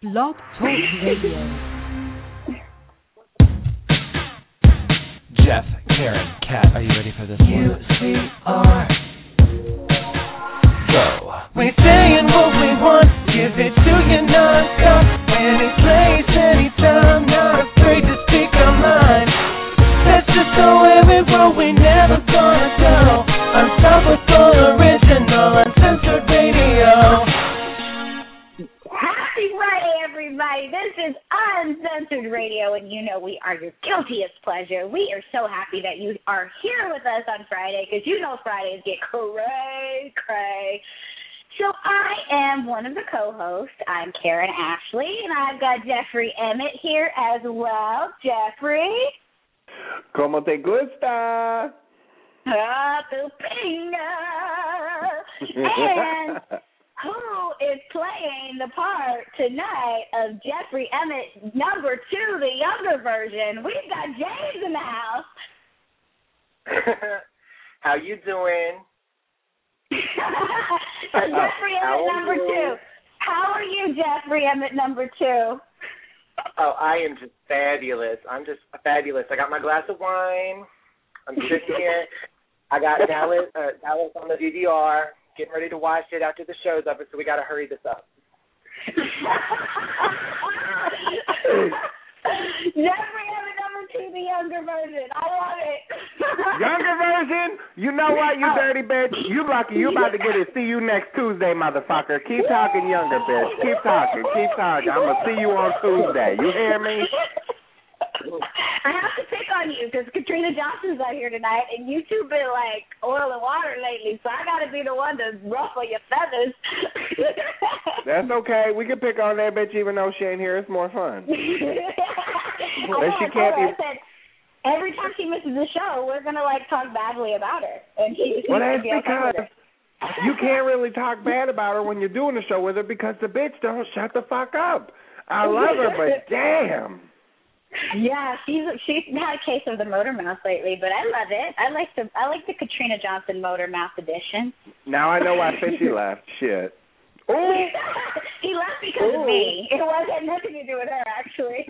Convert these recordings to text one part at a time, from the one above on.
Blog Talk Radio. Jeff, Karen, Kat, are you ready for this one? UCR. Go. We're saying what we want, give it to you non-stop. Any place, anytime, not afraid to speak our mind. Let's just go everywhere we never gonna go. Unstoppable, original, uncensored radio. Happy Friday, everybody. This is Uncensored Radio, and you know we are your guiltiest pleasure. We are so happy that you are here with us on Friday, because you know Fridays get cray. So I am one of the co-hosts. I'm Karen Ashley, and I've got Jeffrey Emmett here as well. Jeffrey? ¿Cómo te gusta? Tu pinga. And who is playing the part tonight of Jeffrey Emmett, number 2, the younger version? We've got James in the house. How you doing? So Jeffrey Emmett, number 2. How are you, Jeffrey Emmett, number 2? Oh, I am just fabulous. I'm just fabulous. I got my glass of wine. I'm sitting here. I got Dallas on the DVR, getting ready to watch it after the show's over, so we got to hurry this up. Jeffrey Emmett, number 2, the younger version. I love it. Younger version? You know what, you dirty bitch? You lucky you about to get it. See you next Tuesday, motherfucker. Keep talking younger, bitch. Keep talking. I'm going to see you on Tuesday. You hear me? I have to pick on you because Katrina Johnson's out here tonight, and you two been like oil and water lately, so I got to be the one to ruffle your feathers. That's okay. We can pick on that bitch even though she ain't here. It's more fun. Every time she misses the show, we're going to, talk badly about her. And she's that's because you can't really talk bad about her when you're doing the show with her because the bitch don't shut the fuck up. I love her, but damn. Yeah, she's had a case of the motor mouth lately, but I love it. I like the Katrina Johnson motor mouth edition. Now I know why Fishy left. Shit. Ooh. He left because of me. It had nothing to do with her, actually.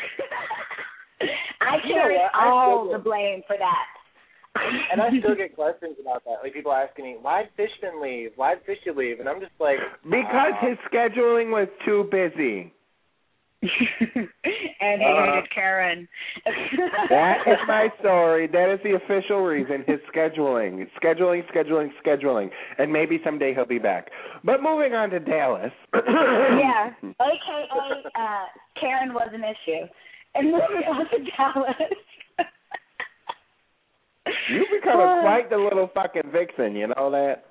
I carry all the blame for that. And I still get questions about that. Like, people asking me, why did Fishman leave? Why did Fishy leave? And I'm just like... Because his scheduling was too busy. And he hated Karen. That is my story. That is the official reason. His scheduling. And maybe someday he'll be back. But moving on to Dallas. Yeah. AKA Karen was an issue. And moving on to Dallas. You become quite the little fucking vixen, you know that?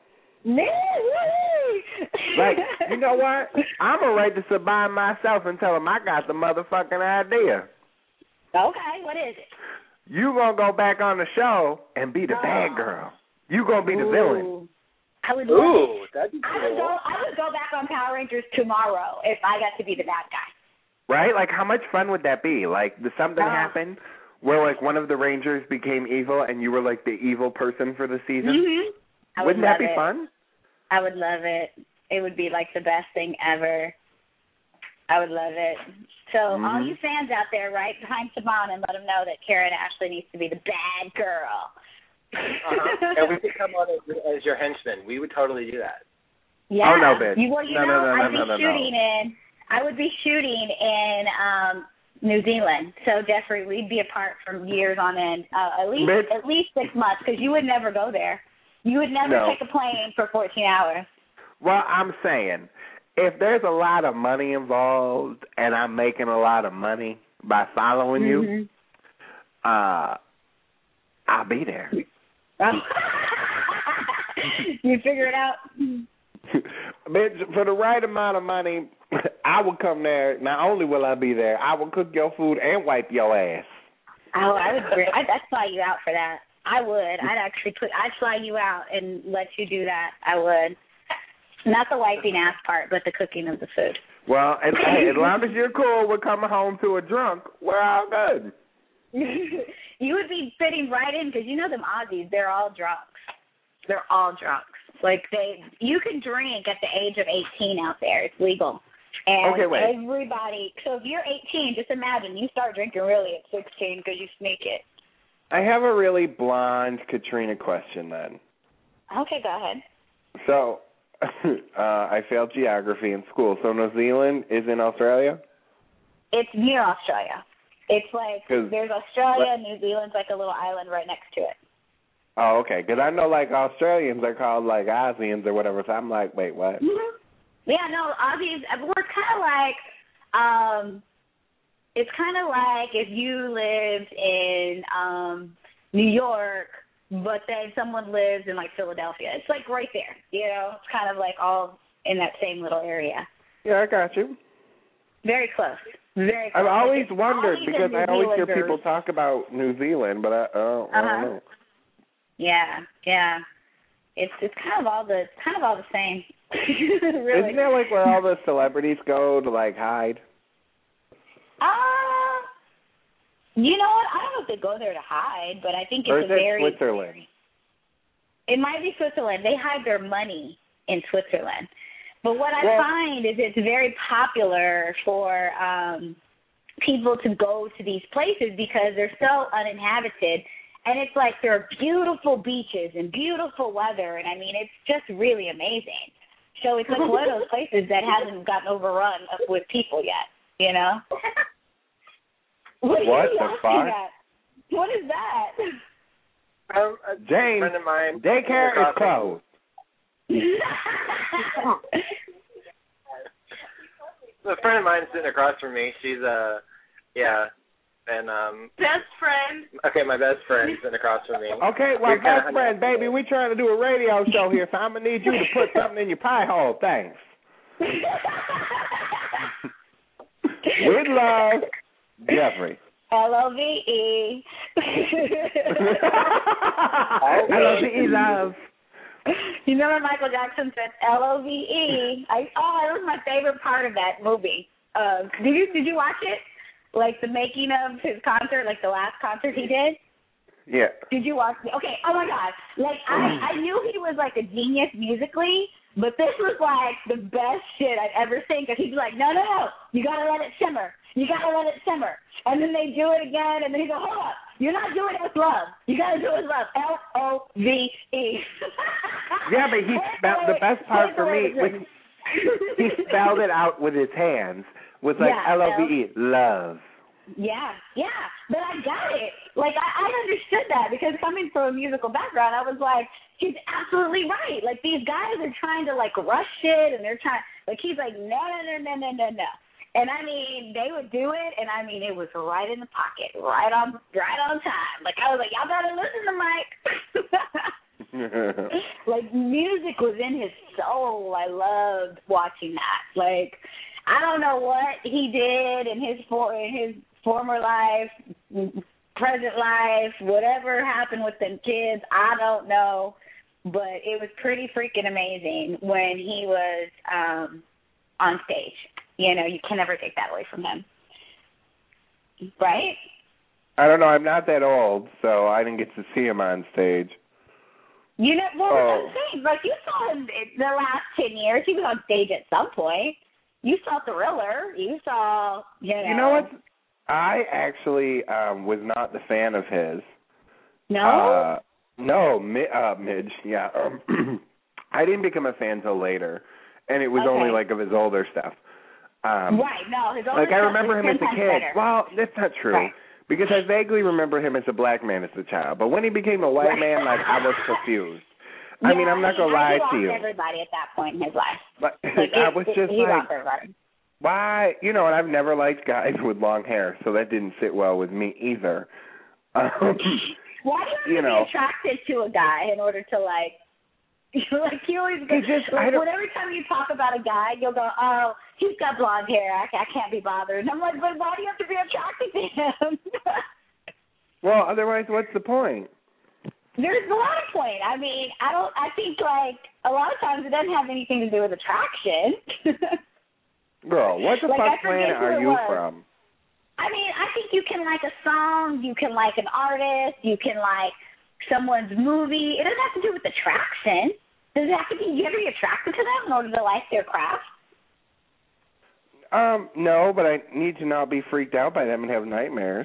Like, you know what? I'm going to write the Sabine myself and tell him I got the motherfucking idea. Okay, what is it? You going to go back on the show and be the bad girl. You going to be the villain. I would love it. That'd be cool. I would go back on Power Rangers tomorrow if I got to be the bad guy. Right? Like, how much fun would that be? Like, did something happen where, one of the Rangers became evil and you were, the evil person for the season? Mm-hmm. Wouldn't that be fun? I would love it. It would be, the best thing ever. I would love it. So, all you fans out there, right behind Saban and let them know that Karen Ashley needs to be the bad girl. And we could come on as your henchman. We would totally do that. Yeah. Oh, no, bitch. I would be shooting in New Zealand. So, Jeffrey, we'd be apart for years on end, at least 6 months, because you would never go there. You would never take a plane for 14 hours. Well, I'm saying, if there's a lot of money involved and I'm making a lot of money by following you, I'll be there. You figure it out? Bitch, for the right amount of money, I will come there. Not only will I be there, I will cook your food and wipe your ass. Oh, I'd fly you out for that. I would. I'd fly you out and let you do that. I would. Not the wiping ass part, but the cooking of the food. Well, and hey, as long as you're cool with coming home to a drunk, we're all good. You would be fitting right in because you know them Aussies, they're all drunks. They're all drunks. You can drink at the age of 18 out there. It's legal. And Okay, wait. everybody, so if you're 18, just imagine you start drinking really at 16 because you sneak it. I have a really blonde Katrina question then. Okay, go ahead. So, I failed geography in school. So New Zealand is in Australia? It's near Australia. It's like, 'Cause there's Australia, and New Zealand's like a little island right next to it. Oh, okay. Because I know, like, Australians are called, like, Aussians or whatever. So I'm like, wait, what? Mm-hmm. Yeah, no, Aussies, well, it's kind of like, it's kind of like if you lived in New York, but then someone lives in, like, Philadelphia. It's, like, right there, you know? It's kind of, like, all in that same little area. Yeah, I got you. Very close. Very close. I've always It's wondered Aussies because and I New always hear Zealanders. people talk about New Zealand, but I don't know. Yeah. It's kind of all the same. Really. Isn't that like where all the celebrities go to like hide? You know what? I don't know if they go there to hide, but I think Or it's is a it very. Switzerland? It might be Switzerland. They hide their money in Switzerland. But what I find is it's very popular for people to go to these places because they're so uninhabited. And it's like there are beautiful beaches and beautiful weather. And, I mean, it's just really amazing. So it's like one of those places that hasn't gotten overrun with people yet, you know? What the fuck? At? What is that? James, friend of mine, daycare is closed. A friend of mine sitting across from me. She's best friend. Okay, my best friend sitting across from me. Okay, well, best friend, baby, we trying to do a radio show here, so I'm gonna need you to put something in your pie hole. Thanks. With love, Jeffrey. LOVE. LOVE, love. You remember Michael Jackson said LOVE? That was my favorite part of that movie. Did you watch it? Like the making of his concert, like the last concert he did? Yeah. Did you watch it? Okay, oh my God. Like, I knew he was like a genius musically, but this was like the best shit I'd ever seen because he'd be like, no, you gotta let it simmer. You gotta let it simmer. And then they do it again, and then he go, hold up. You're not doing it with love. You gotta do it with love. LOVE. Yeah, but he spelled the best part for me was he spelled it out with his hands. Was like LOVE, love. Yeah, but I got it. Like, I understood that because coming from a musical background, I was like, he's absolutely right. Like, these guys are trying to, like, rush shit, and they're trying, like, he's like, no. And, I mean, they would do it, and, I mean, it was right in the pocket, right on time. Like, I was like, y'all better listen to Mike. Like, music was in his soul. I loved watching that. Like, I don't know what he did in his former life, present life, whatever happened with them kids, I don't know. But it was pretty freaking amazing when he was on stage. You know, you can never take that away from him. Right? I don't know. I'm not that old, so I didn't get to see him on stage. You know, what was I'm saying? Like, you saw him the last 10 years. He was on stage at some point. You saw Thriller. You saw, you know. You know what? I actually was not the fan of his. No? No, Midge, yeah. I didn't become a fan till later, and it was only, like, of his older stuff. Right, no, his older like, stuff I remember him as a kid. Better. Well, that's not true. Right. Because I vaguely remember him as a black man as a child. But when he became a white man, like, I was confused. I mean, I'm not going to lie to you. He lost everybody at that point in his life. But Like, I was just he like, lost everybody. why? You know, and I've never liked guys with long hair, so that didn't sit well with me either. Why do you have to be attracted to a guy in order to, like you always go, every time you talk about a guy, you'll go, oh, he's got blonde hair. I can't be bothered. And I'm like, but why do you have to be attracted to him? Well, otherwise, what's the point? There's a lot of point. I mean, I think, like, a lot of times it doesn't have anything to do with attraction. Girl, what the fuck planet are you from? I mean, I think you can like a song, you can like an artist, you can like someone's movie. It doesn't have to do with attraction. Does it have to be, you ever be attracted to them in order to like their craft? No, but I need to not be freaked out by them and have nightmares.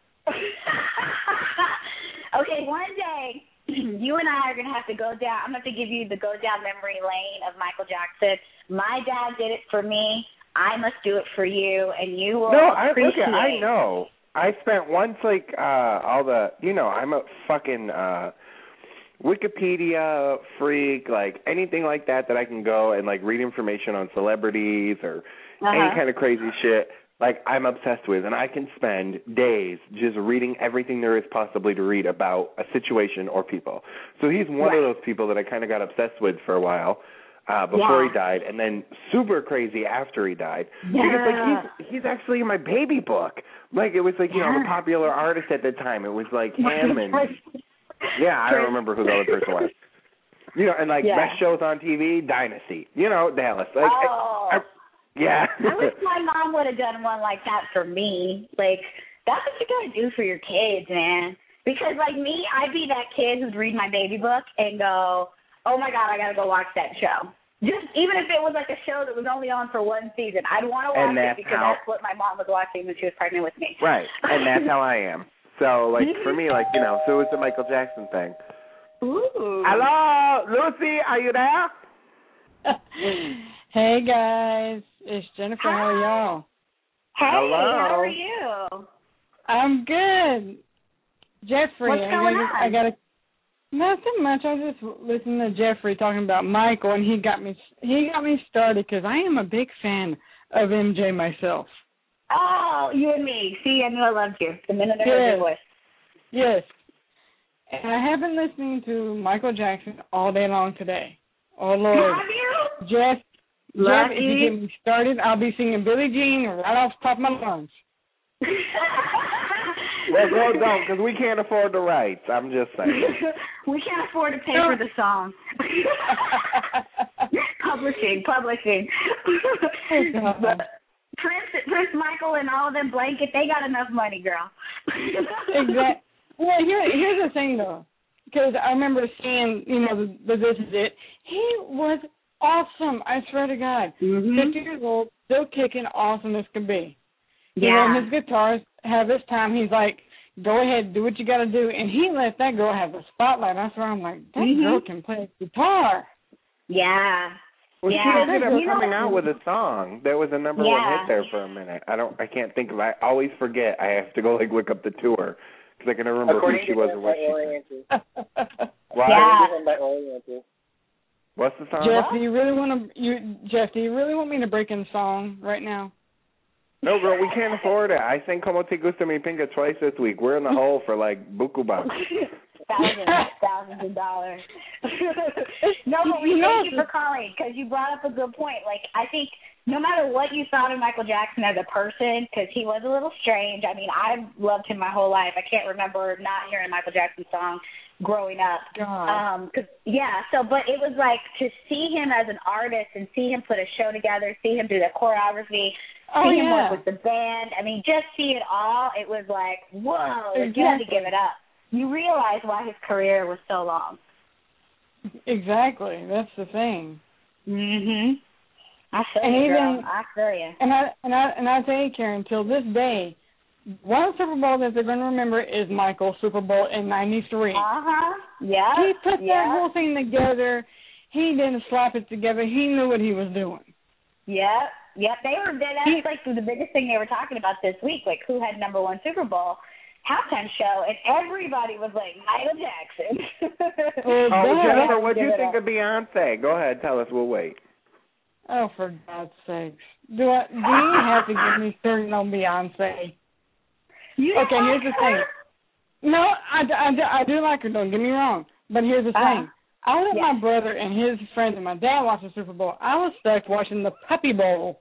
Okay, one day you and I are going to have to go down. I'm going to have to give you the go down memory lane of Michael Jackson. My dad did it for me. I must do it for you, and you will appreciate it. I know. I spent once, like, all the, I'm a fucking Wikipedia freak, like, anything like that I can go and, like, read information on celebrities or any kind of crazy shit. Like, I'm obsessed with, and I can spend days just reading everything there is possibly to read about a situation or people. So he's one of those people that I kind of got obsessed with for a while before he died, and then super crazy after he died. Because, like, he's actually in my baby book. Like, it was, like, the popular artist at the time. It was, like, him and... Yeah, I don't remember who the other person was. And, like, best shows on TV, Dynasty. Dallas. Like, yeah. I wish my mom would have done one like that for me. Like, that's what you got to do for your kids, man. Because, like me, I'd be that kid who'd read my baby book and go, oh, my God, I got to go watch that show. Just even if it was like a show that was only on for one season, I'd want to watch it because that's what my mom was watching when she was pregnant with me. Right, and that's how I am. So, like, for me, like, so it's the Michael Jackson thing. Ooh. Hello, Lucy, are you there? Hey, guys. It's Jennifer. Hi. How are y'all? Hey, Hello. how are you? I'm good. Jeffrey. What's going on? I got nothing much. I was just listening to Jeffrey talking about Michael, and he got me started because I am a big fan of MJ myself. Oh, you and me. See, I knew I loved you the minute I heard your voice. Yes. And I have been listening to Michael Jackson all day long today. Oh, Lord. Have you? Jeff, if you get me started, I'll be singing Billie Jean right off the top of my lungs. Well, don't, because we can't afford the rights. I'm just saying. We can't afford to pay for the song. Publishing. But Prince Michael and all of them blanket, they got enough money, girl. Exactly. Well, here's the thing, though, because I remember seeing, the This Is It. He was awesome, I swear to God. 50 years old, still kicking, awesome as can be. Yeah. His guitars have his time. He's like, go ahead, do what you got to do. And he let that girl have the spotlight. That's where I'm like, that girl can play guitar. Yeah. Well, she ended up coming out with a song. There was a number one hit there for a minute. I can't think of it. I always forget. I have to go, like, look up the tour. Because I can remember who she was and what she said. What? Yeah. What's the song? Jeff, do you really want me to break in the song right now? No, girl, we can't afford it. I sang Como Te Gusta Mi Pinga twice this week. We're in the hole for, like, buku bucks. Thousands of dollars. No, but we thank you for calling because you brought up a good point. Like, I think no matter what you thought of Michael Jackson as a person, because he was a little strange. I mean, I've loved him my whole life. I can't remember not hearing a Michael Jackson song growing up. But it was like to see him as an artist and see him put a show together, see him do the choreography, see him work with the band. I mean, just see it all. It was like, whoa, you had to give it up. You realize why his career was so long. Exactly. That's the thing. Mhm. I feel you, girl. I feel you. And I tell you, Karen, till this day, one Super Bowl that they're going to remember is Michael's Super Bowl in '93. Yeah. He put that whole thing together. He didn't slap it together. He knew what he was doing. Yep. That's like the biggest thing they were talking about this week, like who had number one Super Bowl halftime show, and everybody was like, Michael Jackson. Jennifer, what do you think of Beyonce? Go ahead, tell us. We'll wait. Oh, for God's sakes. Do you have to give me started on Beyonce? Okay, here's the thing. No, I do like her, don't get me wrong. But here's the thing. I let my brother and his friends and my dad watch the Super Bowl. I was stuck watching the Puppy Bowl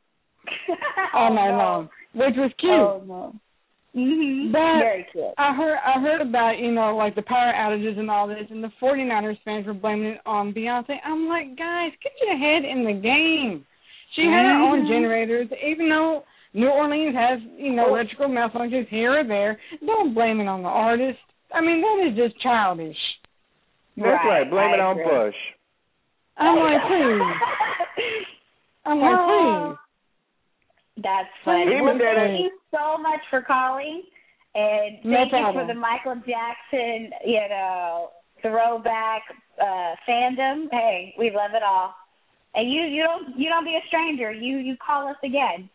all night long, which was cute. Oh, no. Mm-hmm. But very cute. I heard about, like the power outages and all this, and the 49ers fans were blaming it on Beyonce. I'm like, guys, get your head in the game. She had her own generators, even though New Orleans has, electrical malfunctions here or there. Don't blame it on the artist. I mean, that is just childish. That's right. Blame it on Bush. I'm like, please. That's funny. Even Well, then- thank you so much for calling, and thank you for the Michael Jackson, throwback fandom. Hey, we love it all. And you don't be a stranger. You call us again.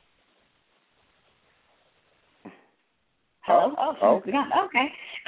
Hello? Oh, okay.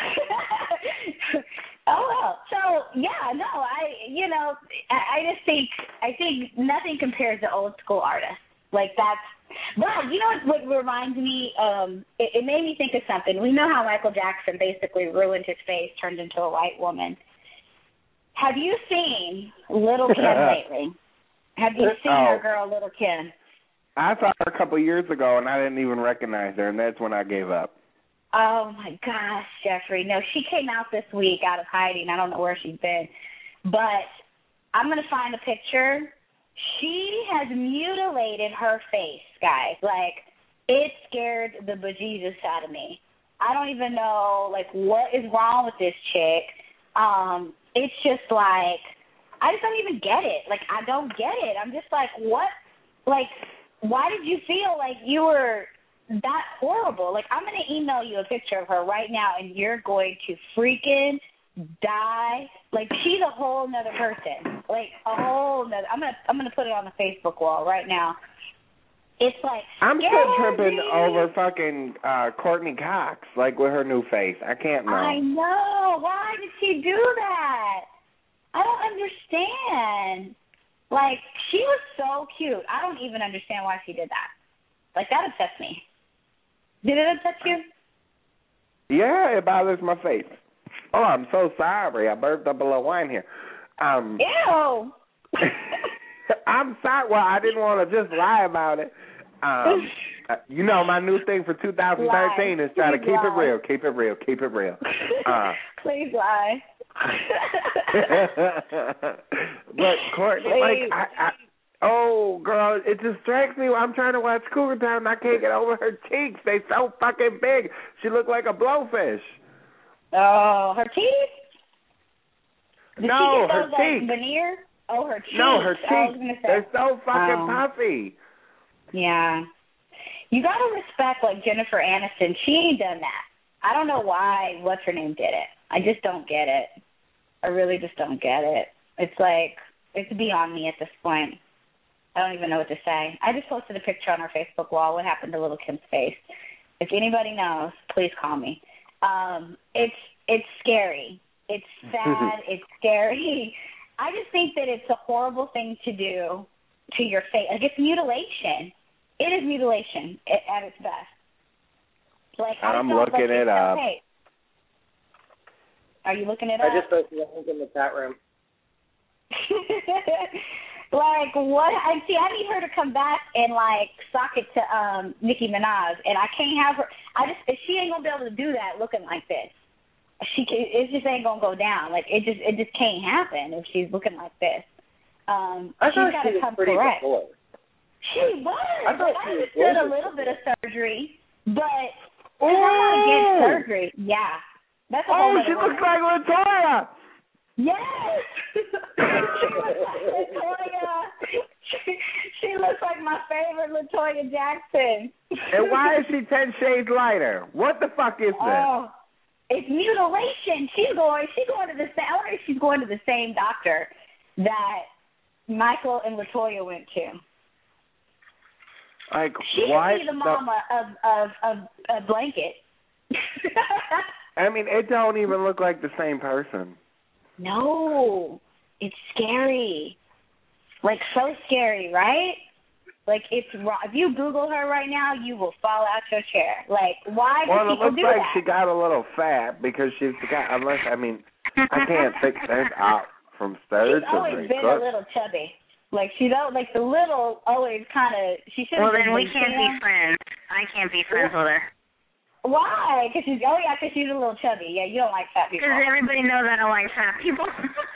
Oh, well. So, yeah, no, I just think nothing compares to old school artists. Like, well, you know what reminds me? It made me think of something. We know how Michael Jackson basically ruined his face, turned into a white woman. Have you seen Little Kim lately? Have you seen our girl, Little Kim? I saw her a couple years ago, and I didn't even recognize her, and that's when I gave up. Oh, my gosh, Jeffrey. No, she came out this week out of hiding. I don't know where she's been. But I'm going to find a picture. She has mutilated her face, guys. Like, it scared the bejesus out of me. I don't even know, like, what is wrong with this chick. It's just like, I just don't even get it. Like, I don't get it. I'm just like, what? Like, why did you feel like you were that horrible? Like, I'm going to email you a picture of her right now, and you're going to freaking die. Like, she's a whole nother person. Like, a whole nother. I'm gonna put it on the Facebook wall right now. It's like, I'm still tripping over fucking Courtney Cox, like, with her new face. I can't know. I know. Why did she do that? I don't understand. Like, she was so cute. I don't even understand why she did that. Like, that upsets me. Did it upset you? Yeah, it bothers my face. Oh, I'm so sorry. I burped up a little wine here. Ew. I'm sorry. Well, I didn't want to just lie about it. You know, my new thing for 2013 is try to keep it real, keep it real, keep it real. Please lie. But Courtney, like, oh, girl, it distracts me. I'm trying to watch Cougar Town and I can't get over her cheeks. They so fucking big. She looked like a blowfish. Oh, her teeth? Did no, she get her those, like, cheeks. veneer? Oh, her cheeks. No, her cheeks. They're so fucking puffy. Yeah. You got to respect, like, Jennifer Aniston. She ain't done that. I don't know why what's-her-name did it. I just don't get it. I really just don't get it. It's like, it's beyond me at this point. I don't even know what to say. I just posted a picture on our Facebook wall. What happened to Little Kim's face? If anybody knows, please call me. It's scary. It's sad. It's scary. I just think that it's a horrible thing to do to your face. Like, it's mutilation. It is mutilation at its best. Like, I'm looking it up. Are you looking it up? I just posted a link in the chat room. Like, what? I need her to come back and, like, sock it to Nicki Minaj, and I can't have her. She ain't gonna be able to do that looking like this. It just ain't gonna go down. Like, it just can't happen if she's looking like this. She's got to come correct. Before. She was. I thought I she was understood a gorgeous little bit of surgery, but Oh, I'm not against surgery. Yeah, that's a whole oh, other she woman. looks like Latoya. Yes! She looks like Latoya. She looks like my favorite Latoya Jackson. And why is she 10 shades lighter? What the fuck is this? Oh, it's mutilation. She's going to the same. I wonder if she's going to the same doctor that Michael and Latoya went to. Like, she why? She should be the mama of Blanket. I mean, it don't even look like the same person. No, it's scary. Like, so scary, right? Like, it's wrong. If you Google her right now, you will fall out your chair. Like, why do people do that? Well, it looks like she got a little fat because she's got, I can't fix that out from surgery. She's always been a little chubby. Like, like the little always kind of, she should have been. Well, then we can't be friends. I can't be friends with her. Why? Because she's a little chubby. Yeah, you don't like fat people. Because everybody knows I don't like fat people.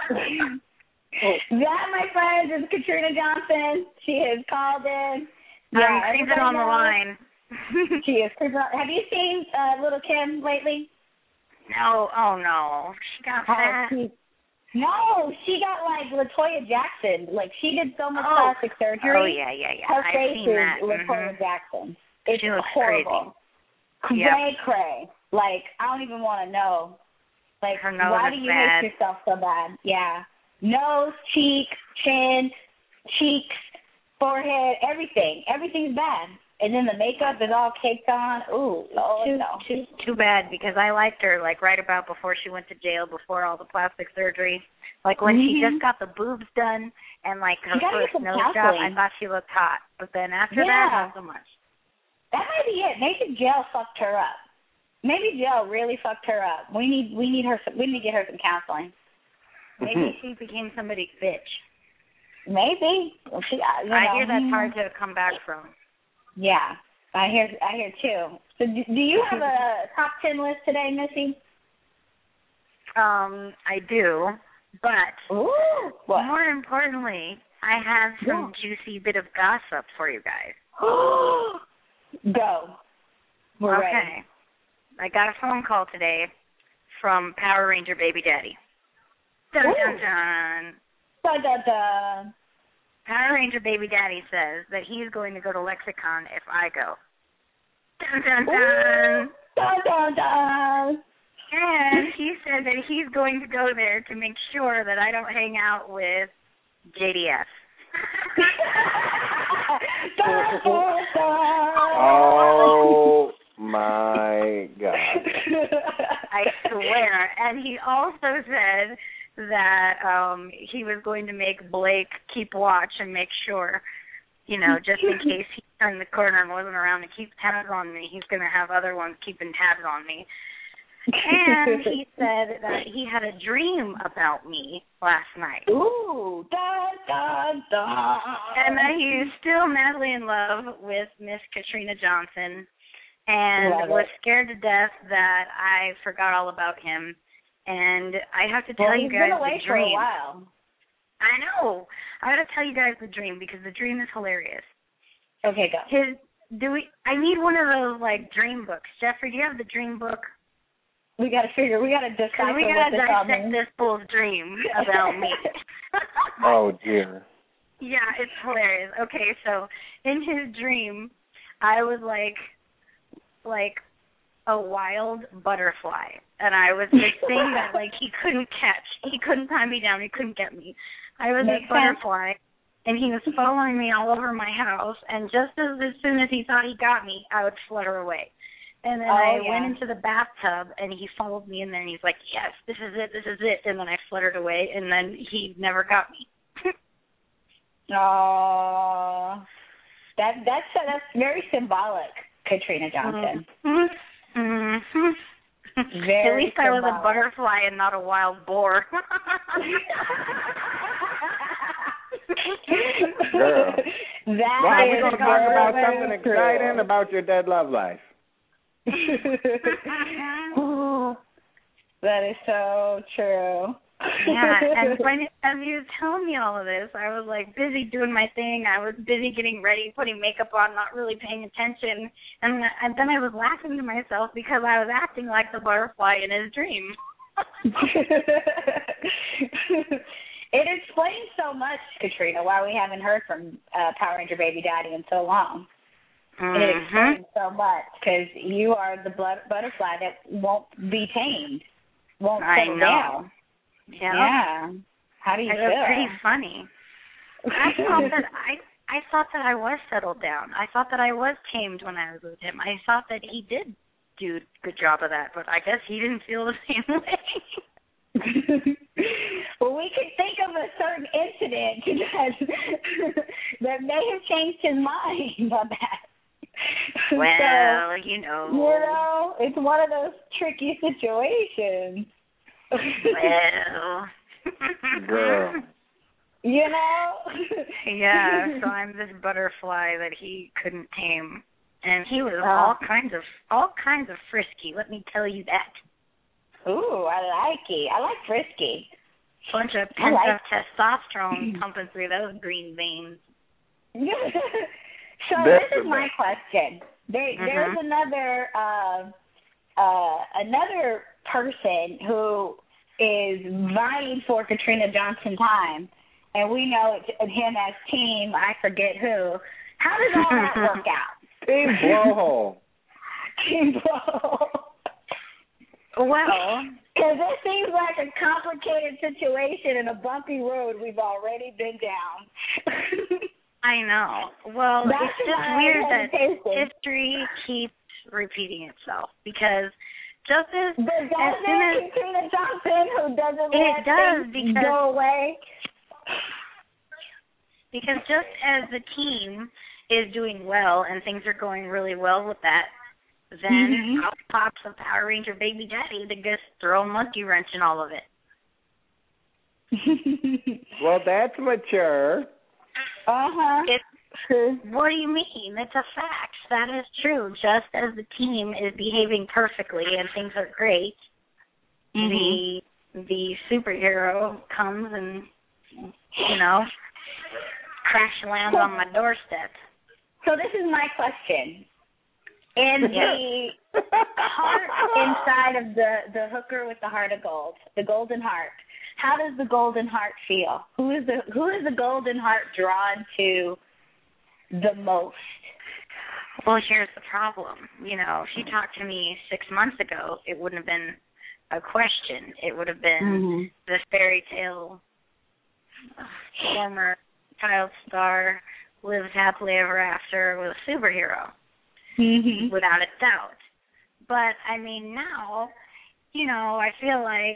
That, my friends, is Katrina Johnson. She has called in. I'm creeping on the line. She is creeping on. Have you seen Little Kim lately? No. Oh, no. She got fat. No, she got like Latoya Jackson. Like, she did so much plastic surgery. Oh, yeah. Her I've face seen is that. Latoya Jackson. It's she looks horrible. crazy. Cray. Like, I don't even want to know. Like, her nose why is do you bad. hate yourself so bad? Yeah. Nose, cheek, chin, cheeks, forehead, everything. Everything's bad. And then the makeup is all caked on. Ooh, Lord, no. Too bad, because I liked her, like, right about before she went to jail, before all the plastic surgery. Like, when she just got the boobs done and, like, her first nose job, I thought she looked hot. But then after that, not so much. That might be it. Maybe jail fucked her up. Maybe jail really fucked her up. We need to get her some counseling. Maybe she became somebody's bitch. Maybe. I hear that's hard to come back from. Yeah, I hear too. So do you have a top 10 list today, Missy? I do, but more importantly, I have some juicy bit of gossip for you guys. Go. We're ready. I got a phone call today from Power Ranger Baby Daddy. Dun, dun, dun. Dun, dun, dun. Power Ranger Baby Daddy says that he's going to go to Lexicon if I go. Dun, dun, dun. Dun, dun, dun. And he said that he's going to go there to make sure that I don't hang out with JDF. Dun, dun, dun. Oh my God. I swear. And he also said that he was going to make Blake keep watch and make sure, just in case he turned the corner and wasn't around to keep tabs on me, he's going to have other ones keeping tabs on me. And he said that he had a dream about me last night. Ooh, dun, dun, dun. And that he is still madly in love with Miss Katrina Johnson and was scared to death that I forgot all about him. And I have to tell you guys the dream. For a while. I know. I got to tell you guys the dream because the dream is hilarious. Okay, go. I need one of those, like, dream books. Jeffrey, do you have the dream book? We got to decipher we got to dissect this fool's dream about me. Oh, dear. Yeah, it's hilarious. Okay, so in his dream, I was like a wild butterfly, and I was this thing that, like, he couldn't catch. He couldn't tie me down. He couldn't get me. I was this butterfly, and he was following me all over my house, and just as soon as he thought he got me, I would flutter away. And then I went into the bathtub, and he followed me in there, and he's like, yes, this is it. And then I fluttered away, and then he never got me. Oh, that's very symbolic, Katrina Johnson. Mm-hmm. At least I was a butterfly and not a wild boar. Girl. We're going to talk about something exciting about your dead love life. That is so true. Yeah, and as he was telling me all of this, I was, like, busy doing my thing. I was busy getting ready, putting makeup on, not really paying attention. And then I was laughing to myself because I was acting like the butterfly in his dream. It explains so much, Katrina, why we haven't heard from Power Ranger Baby Daddy in so long. Mm-hmm. It explains so much because you are the butterfly that won't be tamed, won't settle down. Yeah. How do you feel? It was pretty funny. I thought that I was settled down. I thought that I was tamed when I was with him. I thought that he did do a good job of that, but I guess he didn't feel the same way. Well, we can think of a certain incident that may have changed his mind on that. Well, so, it's one of those tricky situations. Well, girl. Yeah, so I'm this butterfly that he couldn't tame, and he was all kinds of frisky. Let me tell you that. Ooh, I like it. I like frisky. Bunch of pent up testosterone pumping through those green veins. So this is my question. There's another person who is vying for Katrina Johnson time, and we know him as team, I forget who. How does all that work out? Team Blowhole. Team Blowhole. Well, because it seems like a complicated situation and a bumpy road we've already been down. I know. Well, it's just weird that history keeps repeating itself because just as soon as Katrina Johnson, who doesn't let things go away. Because just as the team is doing well and things are going really well with that, then out pops a Power Ranger baby daddy to just throw a monkey wrench in all of it. Well, that's mature. It's true. What do you mean? It's a fact. That is true. Just as the team is behaving perfectly and things are great, the superhero comes and, crash land on my doorstep. So this is my question. In the heart inside of the hooker with the heart of gold, the golden heart, how does the golden heart feel? Who is the golden heart drawn to the most? Well, here's the problem. If she talked to me 6 months ago, it wouldn't have been a question. It would have been the fairy tale former child star lives happily ever after with a superhero. Without a doubt. But, now, I feel like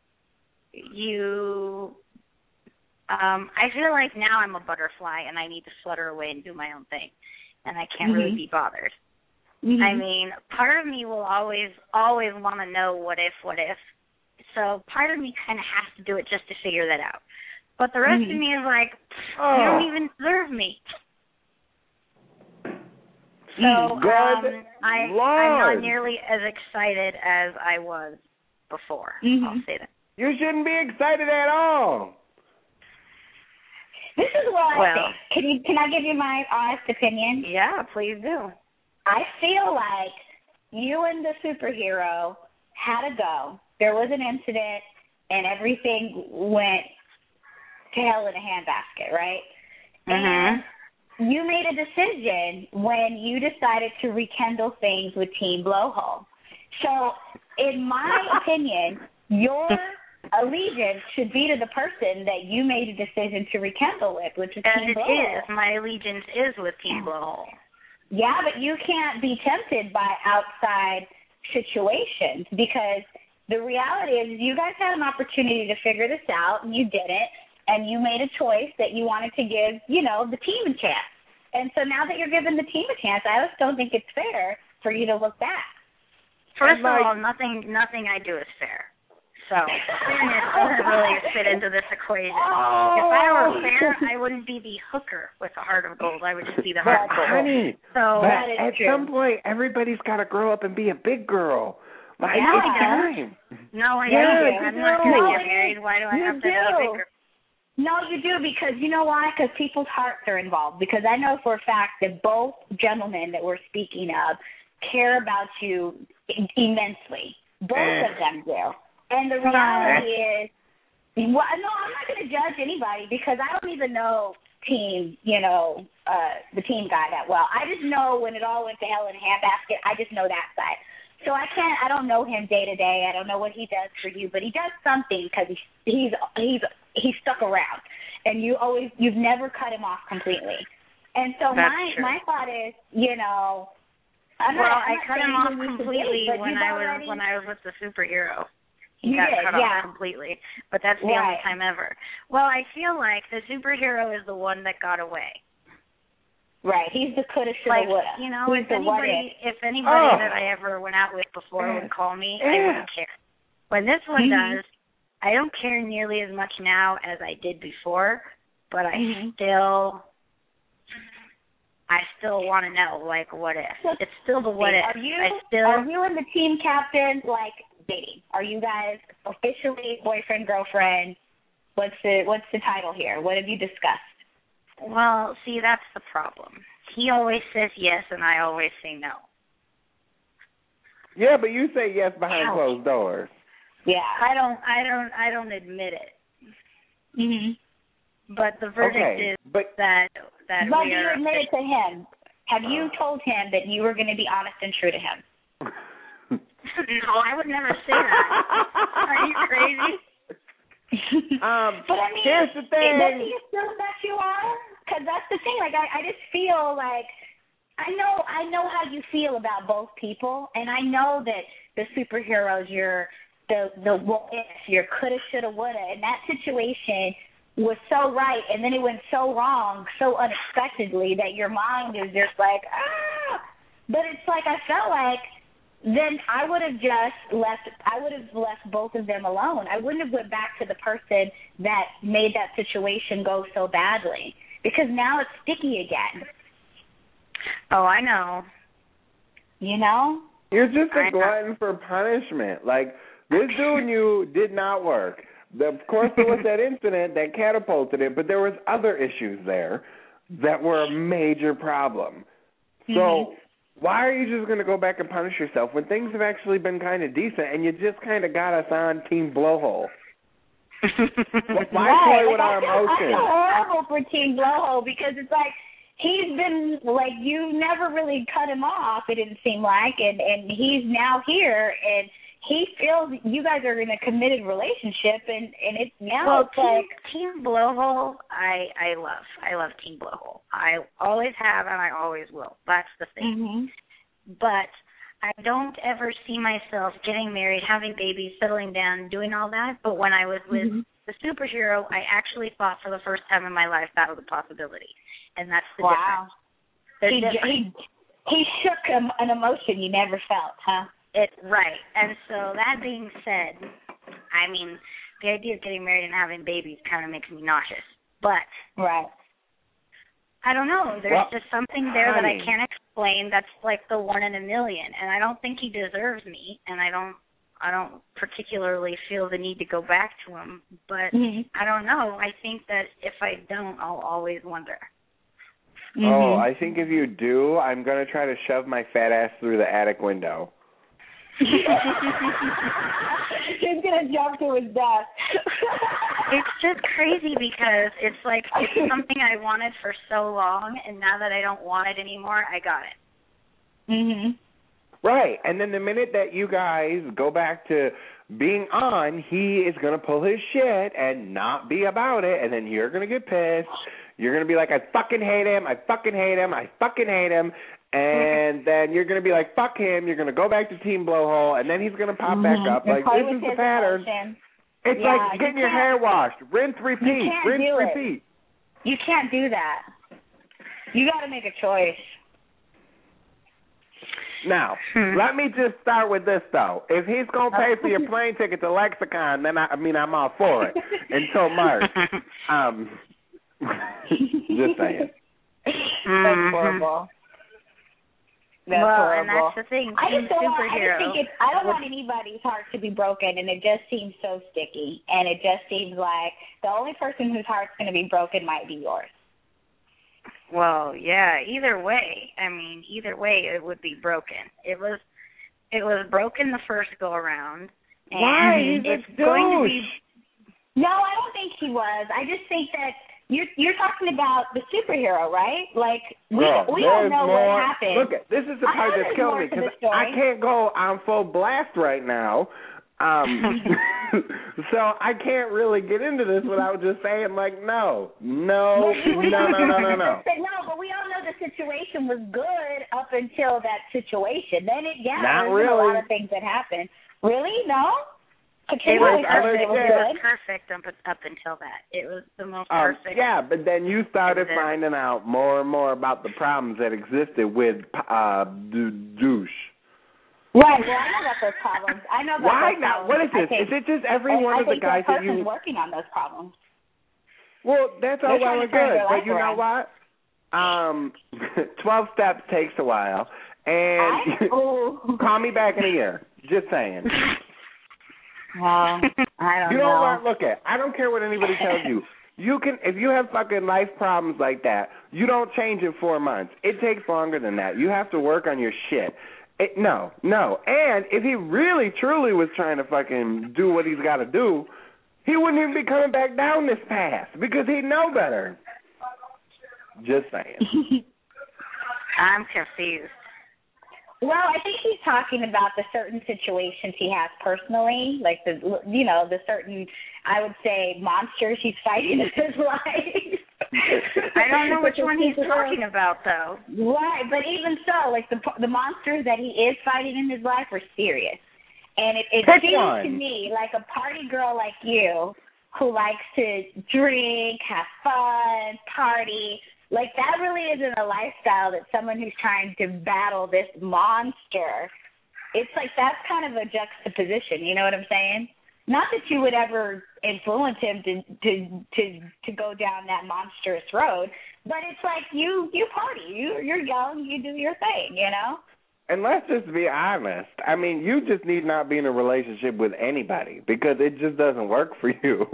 I feel like now I'm a butterfly and I need to flutter away and do my own thing. And I can't really be bothered. Part of me will always want to know what if. So part of me kind of has to do it just to figure that out. But the rest of me is like, you don't even deserve me. So I'm not nearly as excited as I was before. I'll say that. You shouldn't be excited at all. This is what I think. Can I give you my honest opinion? Yeah, please do. I feel like you and the superhero had a go. There was an incident, and everything went to hell in a handbasket, right? And you made a decision when you decided to rekindle things with Team Blowhole. So, in my opinion, your allegiance should be to the person that you made a decision to rekindle with, which is Team Blowhole. And it is. My allegiance is with Team Blowhole. Yeah, but you can't be tempted by outside situations because the reality is you guys had an opportunity to figure this out, and you didn't. And you made a choice that you wanted to give, the team a chance. And so now that you're giving the team a chance, I just don't think it's fair for you to look back. First of all, nothing I do is fair. So fairness doesn't really fit into this equation. If I were fair, I wouldn't be the hooker with the heart of gold. I would just be the heart of gold. Honey, so but at some point, everybody's got to grow up and be a big girl. Like, no, it's time. No, I don't. I'm not going to get married. Why do I have to be a big girl? No, you do, because you know why? Because people's hearts are involved. Because I know for a fact that both gentlemen that we're speaking of care about you immensely. Both of them do. And the reality is, no, I'm not going to judge anybody because I don't even know the team guy that well. I just know when it all went to hell in a handbasket, I just know that side. So I don't know him day to day. I don't know what he does for you, but he does something because he's stuck around, and you've never cut him off completely. And so my thought is, I cut him off completely when I was with the superhero. He got cut off completely, but that's the only time ever. Well, I feel like the superhero is the one that got away. Right, he's the coulda, shoulda, woulda. If anybody that I ever went out with before would call me, I wouldn't care. When this one does, I don't care nearly as much now as I did before, but I still want to know, like, what if? It's still the what if. Are you and the team captain, like, dating? Are you guys officially boyfriend, girlfriend? What's the title here? What have you discussed? Well, see, that's the problem. He always says yes, and I always say no. Yeah, but you say yes behind closed doors. Yeah, I don't admit it. But the verdict is that but you admit it to him. Have you told him that you were going to be honest and true to him? No, I would never say that. Are you crazy? But I mean, here's the thing. Does he assume that you are? Because that's the thing. Like, I just feel like I know how you feel about both people, and I know that the superheroes, the what if, your coulda, shoulda, woulda, and that situation was so right, and then it went so wrong, so unexpectedly that your mind is just like, ah. But it's like I felt like then I would have left both of them alone. I wouldn't have went back to the person that made that situation go so badly, because now it's sticky again. Oh, I know. You know? You're just a glutton for punishment. Like, this dude and you did not work. Of course, there was that incident that catapulted it, but there was other issues there that were a major problem. So why are you just going to go back and punish yourself when things have actually been kind of decent and you just kind of got us on Team Blowhole? Why play with our emotions? I feel horrible for Team Blowhole because it's like he's been, like, you never really cut him off, it didn't seem like, and he's now here, and he feels you guys are in a committed relationship, and it's now it's like Team Blowhole. I love Team Blowhole. I always have, and I always will. That's the thing. But I don't ever see myself getting married, having babies, settling down, doing all that. But when I was with the superhero, I actually thought for the first time in my life that was a possibility, and that's the difference. He shook an emotion you never felt, huh? Right. And so that being said, I mean, the idea of getting married and having babies kind of makes me nauseous. But I don't know. There's just something there that I can't explain that's like the one in a million. And I don't think he deserves me. And I don't particularly feel the need to go back to him. But I don't know. I think that if I don't, I'll always wonder. Oh, I think if you do, I'm going to try to shove my fat ass through the attic window. He's gonna jump to his death. It's just crazy because it's like it's something I wanted for so long, and now that I don't want it anymore, I got it. Right, and then the minute that you guys go back to being on, he is gonna pull his shit and not be about it, and then you're gonna get pissed. You're gonna be like, I fucking hate him. I fucking hate him. I fucking hate him. And then you're going to be like, fuck him. You're going to go back to Team Blowhole, and then he's going to pop back up. Like, this is the pattern. Emotion. It's like getting your hair washed. Rinse, repeat. Rinse, repeat. You can't do that. You got to make a choice. Now, let me just start with this, though. If he's going to pay for your plane ticket to Lexicon, then I'm all for it. Until March. Just saying. That's horrible. That's horrible. And that's the thing. I don't want anybody's heart to be broken, and it just seems so sticky. And it just seems like the only person whose heart's going to be broken might be yours. Well, yeah. Either way, it would be broken. It was broken the first go around. Why? It's going to be. No, I don't think he was. I just think that. You're talking about the superhero, right? Like, we don't know what happened. Look, this is the part that's killing me, because I can't go on full blast right now. So I can't really get into this without just saying, like, no. No, but we all know the situation was good up until that situation. Then there was a lot of things that happened. Really? No? It was perfect up until that. It was the most perfect. Yeah, but then you started finding out more and more about the problems that existed with douche. Right. Well, I know about those problems. I know about Why those not? problems. What is this? Is it just every one of the guys that you? I'm working on those problems. Well, that's all well and good, but you know what? 12 steps takes a while, and call me back in a year. Just saying. Well, I don't know. You know what? Look I don't care what anybody tells you. You can, if you have fucking life problems like that, you don't change in 4 months. It takes longer than that. You have to work on your shit. No. And if he really, truly was trying to fucking do what he's got to do, he wouldn't even be coming back down this path because he'd know better. Just saying. I'm confused. Well, I think he's talking about the certain situations he has personally, like the certain, I would say, monsters he's fighting in his life. I don't know which one he's talking about, though. Right, but even so, like the monsters that he is fighting in his life are serious, and it seems to me like a party girl like you, who likes to drink, have fun, party. Like, that really isn't a lifestyle that someone who's trying to battle this monster, it's like that's kind of a juxtaposition, you know what I'm saying? Not that you would ever influence him to go down that monstrous road, but it's like you party, you're young, you do your thing, you know? And let's just be honest. I mean, you just need not be in a relationship with anybody because it just doesn't work for you.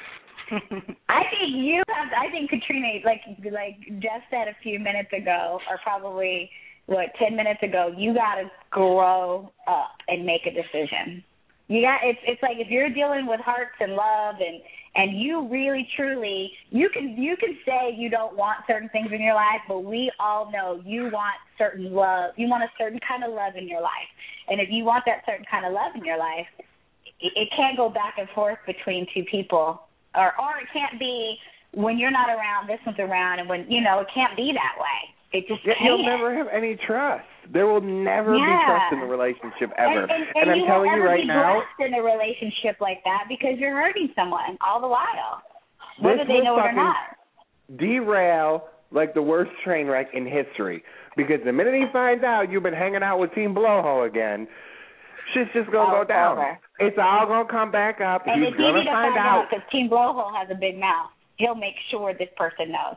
I think Katrina, like Jeff said a few minutes ago, or probably 10 minutes ago, you gotta grow up and make a decision. It's like if you're dealing with hearts and love and you really truly you can say you don't want certain things in your life, but we all know you want certain love. You want a certain kind of love in your life. And if you want that certain kind of love in your life, it can't go back and forth between two people. Or it can't be when you're not around, this one's around, and when, it can't be that way. It just can't. You'll never have any trust. There will never be trust in a relationship ever. And I'm telling you right now, you won't ever be blessed in a relationship like that because you're hurting someone all the while, whether they know it or not. Derail like the worst train wreck in history. Because the minute he finds out you've been hanging out with Team Blowhole again, shit's just going to go down. Over. It's all going to come back up. And He's it's going easy to to find out. Because Team Blowhole has a big mouth. He'll make sure this person knows.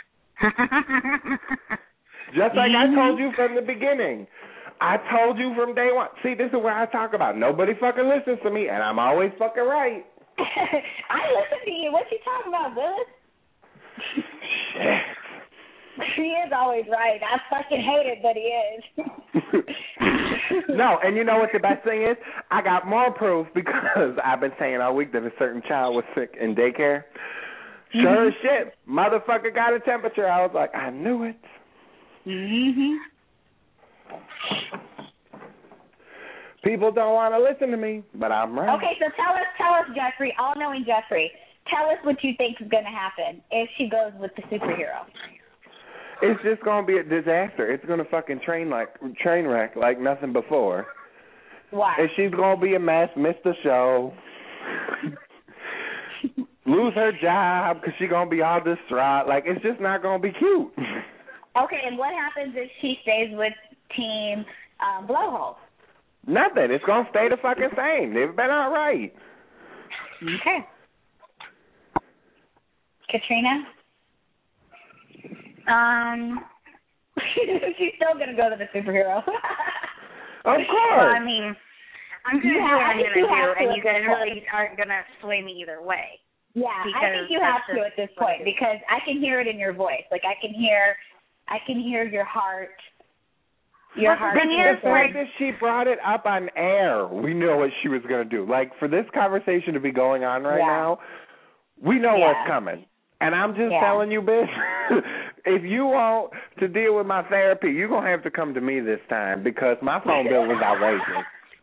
Just like I told you from the beginning. I told you from day one. See, this is what I talk about. Nobody fucking listens to me, and I'm always fucking right. I listen to you. What you talking about, Willis? Shit. He is always right. I fucking hate it, but he is. No, and you know what the best thing is? I got more proof because I've been saying all week that a certain child was sick in daycare. Sure as shit, motherfucker got a temperature. I was like, I knew it. People don't want to listen to me, but I'm right. Okay, so tell us, Jeffrey, all-knowing Jeffrey, tell us what you think is going to happen if she goes with the superhero. It's just going to be a disaster. It's going to fucking train wreck like nothing before. Why? And she's going to be a mess, miss the show, lose her job because she's going to be all distraught. Like, it's just not going to be cute. Okay, and what happens if she stays with Team Blowhole? Nothing. It's going to stay the fucking same. They've been all right. Okay. Katrina? She's still going to go to the superhero. Of course. Well, I mean, I'm going to do what I'm going to do, and you guys really aren't going to sway me either way. Yeah, I think you have to at this point because I can hear it in your voice. Like, I can hear your heart. Your heart. The fact that she brought it up on air, we know what she was going to do. Like, for this conversation to be going on right now, we know what's coming. And I'm just telling you, bitch, if you want to deal with my therapy, you're going to have to come to me this time because my phone bill was outrageous.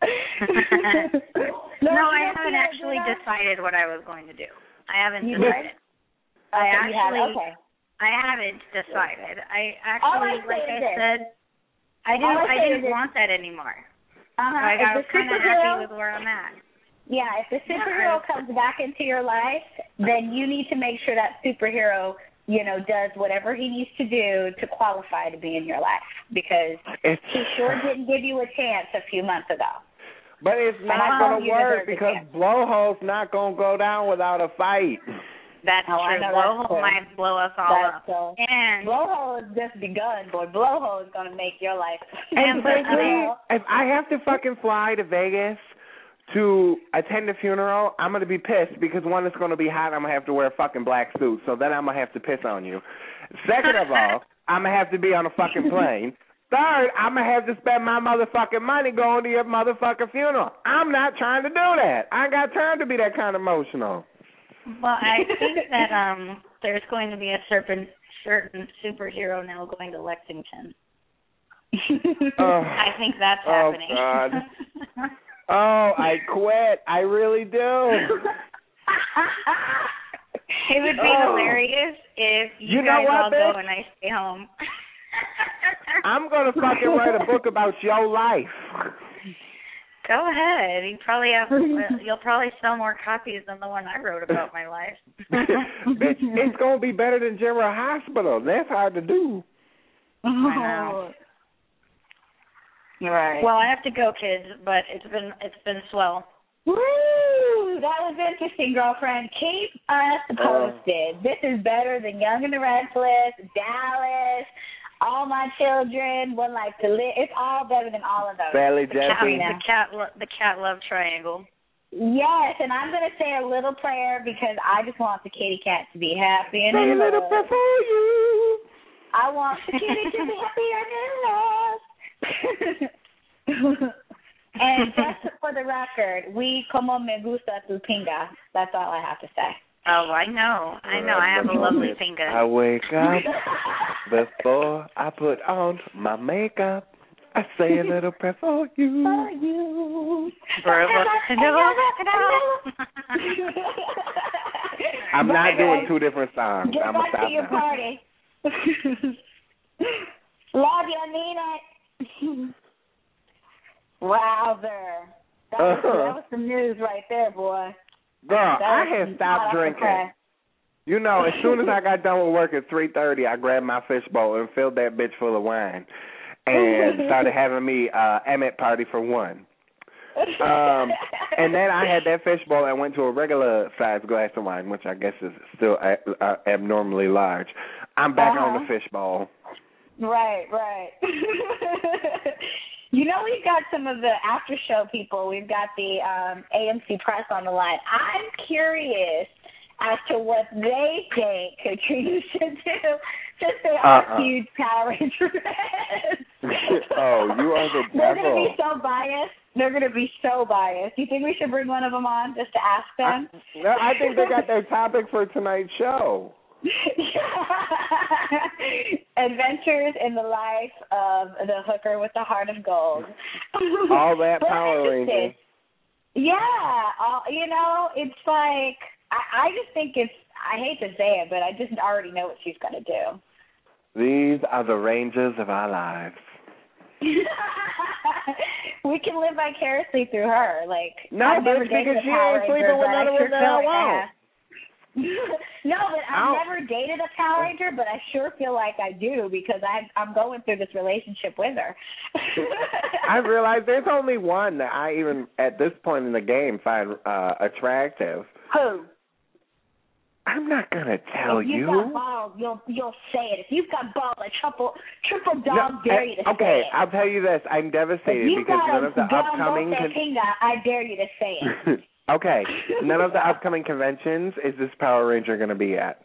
No, I haven't actually decided what I was going to do. I haven't decided. I haven't decided. I actually, like I said, I didn't want that anymore. I was kind of happy with where I'm at. Yeah, if the superhero comes back into your life, then you need to make sure that superhero, does whatever he needs to do to qualify to be in your life because he sure didn't give you a chance a few months ago. But it's not going to work because Blowhole's not going to go down without a fight. That's true. Blowhole might blow us all up. And Blowhole has just begun, boy. Blowhole is going to make your life. And if I have to fucking fly to Vegas to attend a funeral, I'm going to be pissed because, one, it's going to be hot. I'm going to have to wear a fucking black suit, so then I'm going to have to piss on you. Second of all, I'm going to have to be on a fucking plane. Third, I'm going to have to spend my motherfucking money going to your motherfucking funeral. I'm not trying to do that. I ain't got time to be that kind of emotional. Well, I think that there's going to be a certain superhero now going to Lexington. I think that's happening. Oh, God. Oh, I quit. I really do. It would be hilarious if you guys all go and I stay home. I'm going to fucking write a book about your life. Go ahead. You'll probably sell more copies than the one I wrote about my life. Bitch, it's going to be better than General Hospital. That's hard to do. I know. Right. Well, I have to go, kids, but it's been swell. Woo! That was interesting, girlfriend. Keep us posted. This is better than Young and the Restless, Dallas, All My Children, One Life to Live. It's all better than all of those. Sally The Jesse. cat love triangle. Yes, and I'm going to say a little prayer because I just want the kitty cat to be happy and Say in a little love. prayer for you. I want the kitty to be happy and in love. And just for the record, we como me gusta tu pinga. That's all I have to say. Oh, I know. I have a lovely pinga. I wake up before I put on my makeup. I say a little prayer for you. For you. I'm not doing two different songs. Get I'm back stop to your now. party. Love you, Nina. Wowzer. That was some news right there, boy. Girl, I had stopped drinking. You know, as soon as I got done with work at 3:30, I grabbed my fishbowl and filled that bitch full of wine and started having me Emmett party for one. And then I had that fishbowl and went to a regular sized glass of wine, which I guess is still abnormally large. I'm back on the fishbowl. Right. You know, we've got some of the after show people. We've got the AMC press on the line. I'm curious as to what they think Katrina should do since they are huge Power Ranger fans. Oh, you are the devil. They're going to be so biased. They're going to be so biased. You think we should bring one of them on just to ask them? I think they got their topic for tonight's show. Adventures in the life of the hooker with the heart of gold. All that Power Rangers. Yeah, you know, it's like I just think I hate to say it, but I just already know what she's going to do. These are the Rangers of our lives. We can live vicariously through her. Like, no, I've never because dated she a Power ain't Ranger, sleeping with none of us that I want. No, but I've never dated a Power Ranger, but I sure feel like I do because I'm going through this relationship with her. I realize there's only one that I even, at this point in the game, find attractive. Who? I'm not going to tell you. If you've got balls, you'll say it. If you've got balls, I triple dog dare you to say it. Okay, I'll tell you this. I'm devastated because none of the upcoming... I dare you to say it. Okay, none of the upcoming conventions is this Power Ranger going to be at.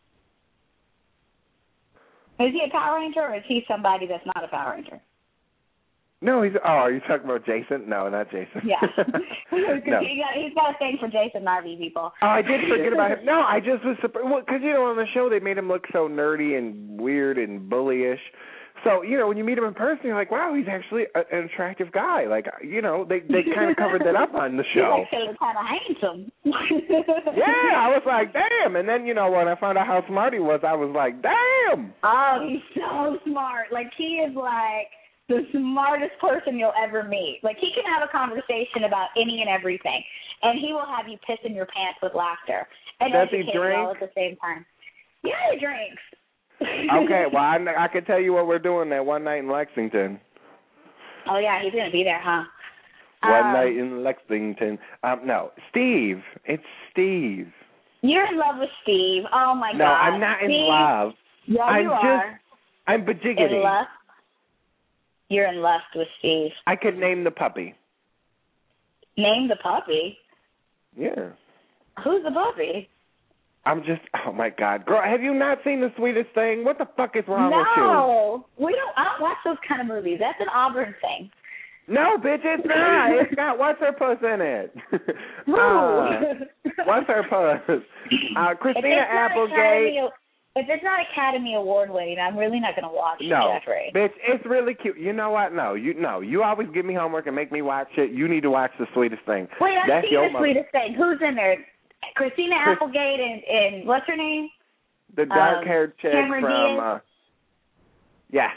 Is he a Power Ranger or is he somebody that's not a Power Ranger? No, are you talking about Jason? No, not Jason. Yeah. No. He's got a thing for Jason Narvi people. Oh, I did forget about him. No, I just was surprised. Well, because, on the show they made him look so nerdy and weird and bullyish. So, when you meet him in person, you're like, wow, he's actually an attractive guy. Like, they kind of covered that up on the show. He's actually kind of handsome. Yeah, I was like, damn. And then, when I found out how smart he was, I was like, damn. Oh, he's so smart. Like, he is like the smartest person you'll ever meet. Like, he can have a conversation about any and everything, and he will have you pissing your pants with laughter. And does he drink? All at the same time. Yeah, he drinks. Okay, well, I can tell you what we're doing that one night in Lexington. Oh, yeah, he's going to be there, huh? One night in Lexington. No, Steve. It's Steve. You're in love with Steve. Oh, my God. No, I'm not in love. Yeah, you are. I'm bajiggity. In lust? You're in lust with Steve. I could name the puppy. Name the puppy? Yeah. Who's the puppy? Oh, my God. Girl, have you not seen The Sweetest Thing? What the fuck is wrong with you? No. I don't watch those kind of movies. That's an Auburn thing. No, bitch, it's not. It's got What's-Her-Puss in it. Who? What's-Her-Puss? Christina Applegate. If it's not Academy Award winning, I'm really not going to watch Jeffrey. Bitch, it's really cute. You know what? No, you always give me homework and make me watch it. You need to watch The Sweetest Thing. Wait, I've seen The Sweetest Thing. Who's in there? Christina Applegate and what's her name? The dark-haired chick Cameron from... yes.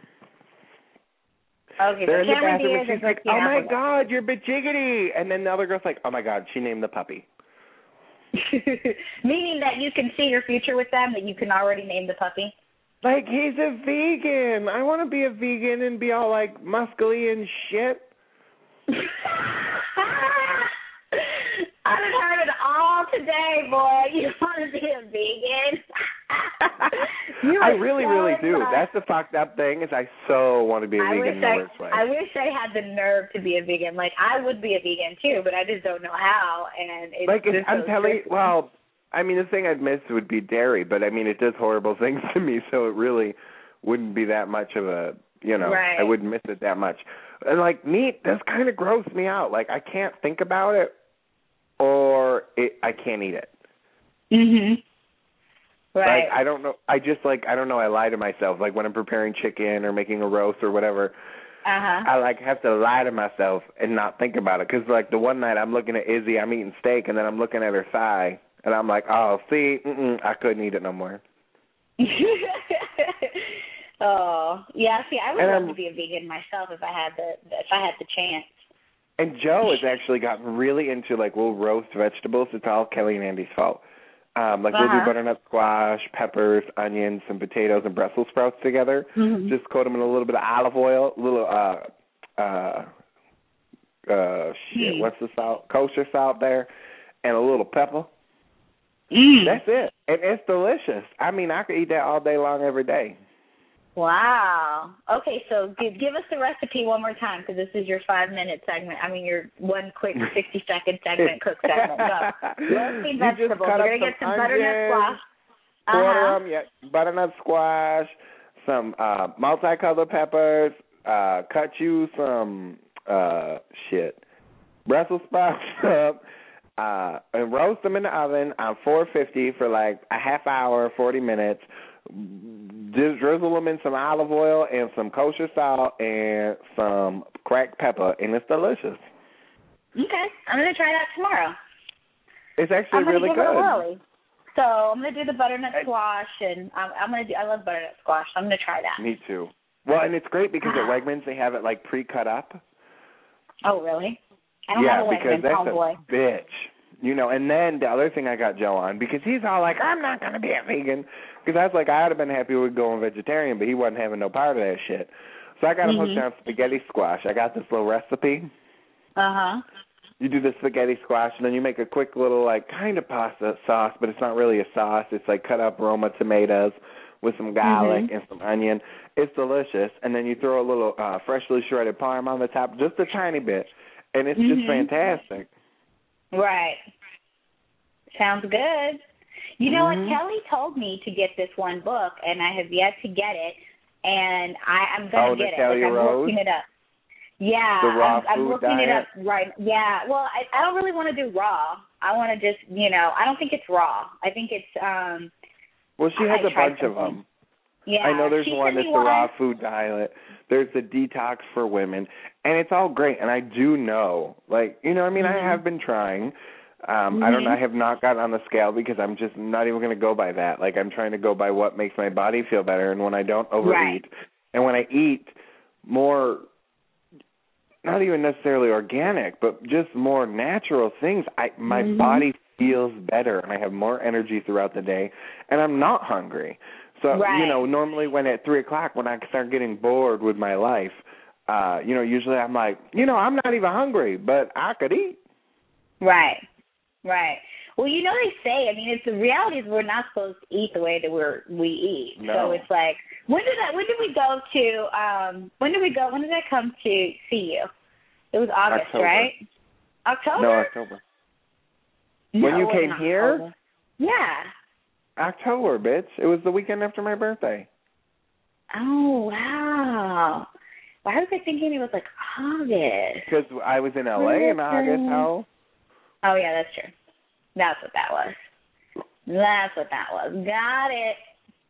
Okay, they're in the Cameron bathroom Diaz and she's like, oh, my God, you're bajiggity. And then the other girl's like, oh, my God, she named the puppy. Meaning that you can see your future with them, that you can already name the puppy? Like, he's a vegan. I want to be a vegan and be all, like, muscly and shit. I've heard it all today, boy. You want to be a vegan? I really do. That's the fucked up thing is I so want to be a vegan in the worst way. I wish I had the nerve to be a vegan. Like, I would be a vegan, too, but I just don't know how. And it's like, just I'm telling you, well, I mean, the thing I'd miss would be dairy, but, I mean, it does horrible things to me, so it really wouldn't be that much of a, I wouldn't miss it that much. And, like, meat does kind of gross me out. Like, I can't think about it or I can't eat it. Mhm. Right. Like, I don't know. I don't know. I lie to myself. Like, when I'm preparing chicken or making a roast or whatever, I, like, have to lie to myself and not think about it. Because, like, the one night I'm looking at Izzy, I'm eating steak, and then I'm looking at her thigh, and I'm like, oh, see, I couldn't eat it no more. Oh, yeah, see, I would love to be a vegan myself if I had the chance. And Joe has actually gotten really into, like, we'll roast vegetables. It's all Kelly and Andy's fault. Like, we'll do butternut squash, peppers, onions, some potatoes, and Brussels sprouts together. Mm-hmm. Just coat them in a little bit of olive oil, a little, what's the salt? Kosher salt there, and a little pepper. That's it. And it's delicious. I mean, I could eat that all day long every day. Wow. Okay, so give us the recipe one more time, because this is your 5-minute segment. I mean, your one quick 60-second segment, cook segment. Go. Roasting vegetables. You're going to get some butternut squash. Quarter them, butternut squash, some multicolored peppers, cut you some, Brussels sprouts up, and roast them in the oven on 450 for like a half hour, 40 minutes. Just drizzle them in some olive oil and some kosher salt and some cracked pepper, and it's delicious. Okay, I'm going to try that tomorrow. It's actually really good. It so I'm going to do the butternut squash, and I love butternut squash, so I'm going to try that. Me too. Well, and it's great because at Wegmans they have it like pre-cut up. Oh, really? I don't have a Wegmans, because that's a bitch. And then the other thing I got Joe on, because he's all like, I'm not going to be a vegan. Because I was like, I would have been happy with going vegetarian, but he wasn't having no part of that shit. So I got him hooked on spaghetti squash. I got this little recipe. You do the spaghetti squash, and then you make a quick little, like, kind of pasta sauce, but it's not really a sauce. It's like cut up Roma tomatoes with some garlic and some onion. It's delicious. And then you throw a little freshly shredded parm on the top, just a tiny bit. And it's just fantastic. Right. Sounds good. You know what? Kelly told me to get this one book, and I have yet to get it, and I'm going to get it. I'm looking it up. Yeah, the raw I'm looking diet. it up right. Yeah, well, I don't really want to do raw. I want to just, I don't think it's raw. I think it's. Well, she has a bunch of them. Yeah, I know there's one that's the raw food diet. There's the detox for women, and it's all great. And I do know, like, I have been trying. I have not gotten on the scale because I'm just not even going to go by that. Like, I'm trying to go by what makes my body feel better and when I don't overeat. And when I eat more, not even necessarily organic, but just more natural things, my body feels better and I have more energy throughout the day and I'm not hungry. So, normally when at 3 o'clock when I start getting bored with my life, usually I'm like, I'm not even hungry, but I could eat. Right. Well, they say, it's the reality is we're not supposed to eat the way that we eat. No. So it's like, when did I come to see you? It was August, October. Right? October? No, October. When you came here? Yeah. October, bitch. It was the weekend after my birthday. Oh, wow. Why was I thinking it was like August? Because I was in L.A. in August, how? Oh, yeah, that's true. That's what that was. Got it.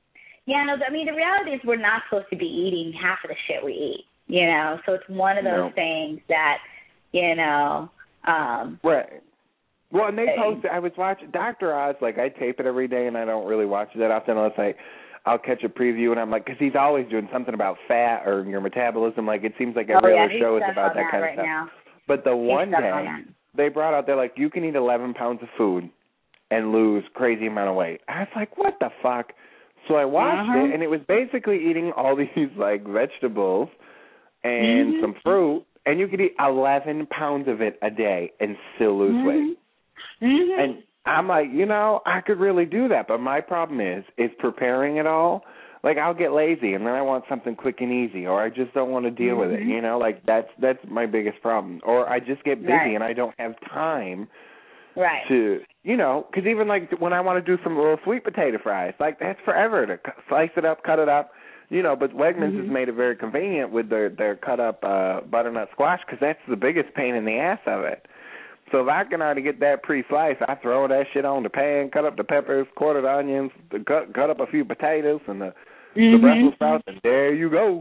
Yeah, no, I mean, the reality is we're not supposed to be eating half of the shit we eat, you know? So it's one of those things that, you know. Right. Well, and they posted, I was watching Dr. Oz, like, I tape it every day, and I don't really watch it that often unless I'll catch a preview, and I'm like, because he's always doing something about fat or your metabolism. Like, it seems like every other show is about that kind of stuff. Now. But the one day, they brought out, they're like, you can eat 11 pounds of food and lose crazy amount of weight. I was like, what the fuck? So I watched it, and it was basically eating all these, like, vegetables and some fruit, and you could eat 11 pounds of it a day and still lose weight. And I'm like, you know, I could really do that, but my problem is preparing it all. Like, I'll get lazy, and then I want something quick and easy, or I just don't want to deal with it, you know? Like, that's my biggest problem. Or I just get busy, and I don't have time to, you know, because even, like, when I want to do some little sweet potato fries, like, that's forever to slice it up, cut it up, you know, but Wegmans has made it very convenient with their cut-up butternut squash, because that's the biggest pain in the ass of it. So if I can already get that pre-sliced, I throw that shit on the pan, cut up the peppers, quarter the onions, cut up a few potatoes and the Brussels sprouts, and there you go.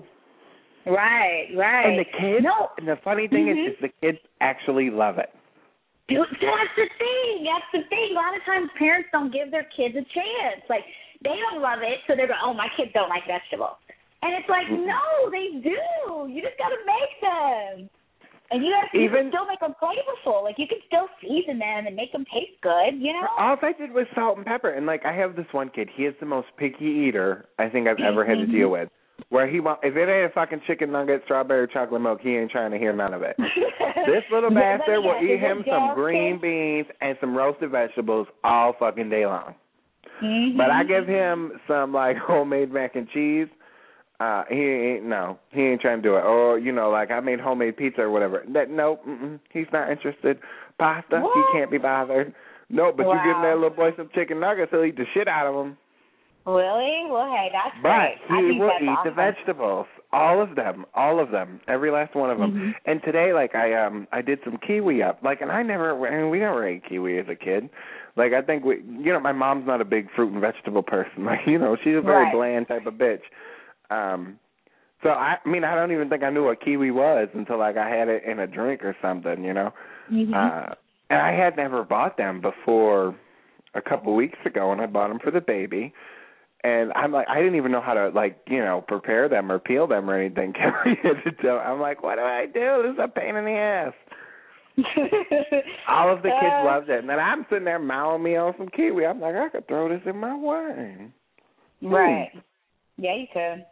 Right. And the kids, and the funny thing is the kids actually love it. Dude, that's the thing. A lot of times parents don't give their kids a chance. Like, they don't love it, so they're going, oh, my kids don't like vegetables. And it's like, no, they do. You just got to make them. And you can still make them flavorful. Like, you can still season them and make them taste good, you know? All I did was salt and pepper. And, like, I have this one kid. He is the most picky eater I think I've ever had to deal with. Where if it ain't a fucking chicken nugget, strawberry chocolate milk, he ain't trying to hear none of it. This little bastard will eat him some green beans and some roasted vegetables all fucking day long. But I give him some, like, homemade mac and cheese. He ain't trying to do it. Or, you know, like I made homemade pizza or whatever. He's not interested. Pasta, he can't be bothered. No, but you give that little boy some chicken nuggets, he'll eat the shit out of them. Really? Well, hey, that's great. But he will eat the vegetables, all of them, every last one of them. And today, like I did some kiwi up, like, and we never ate kiwi as a kid. Like, I think my mom's not a big fruit and vegetable person. Like, you know, she's a very bland type of bitch. So I don't even think I knew what kiwi was until, like, I had it in a drink or something, you know. And I had never bought them before a couple of weeks ago, and I bought them for the baby. And I'm like, I didn't even know how to, like, you know, prepare them or peel them or anything. I'm like, what do I do? This is a pain in the ass. All of the kids loved it. And then I'm sitting there mowing me on some kiwi. I'm like, I could throw this in my wine. Right. Yeah, you could.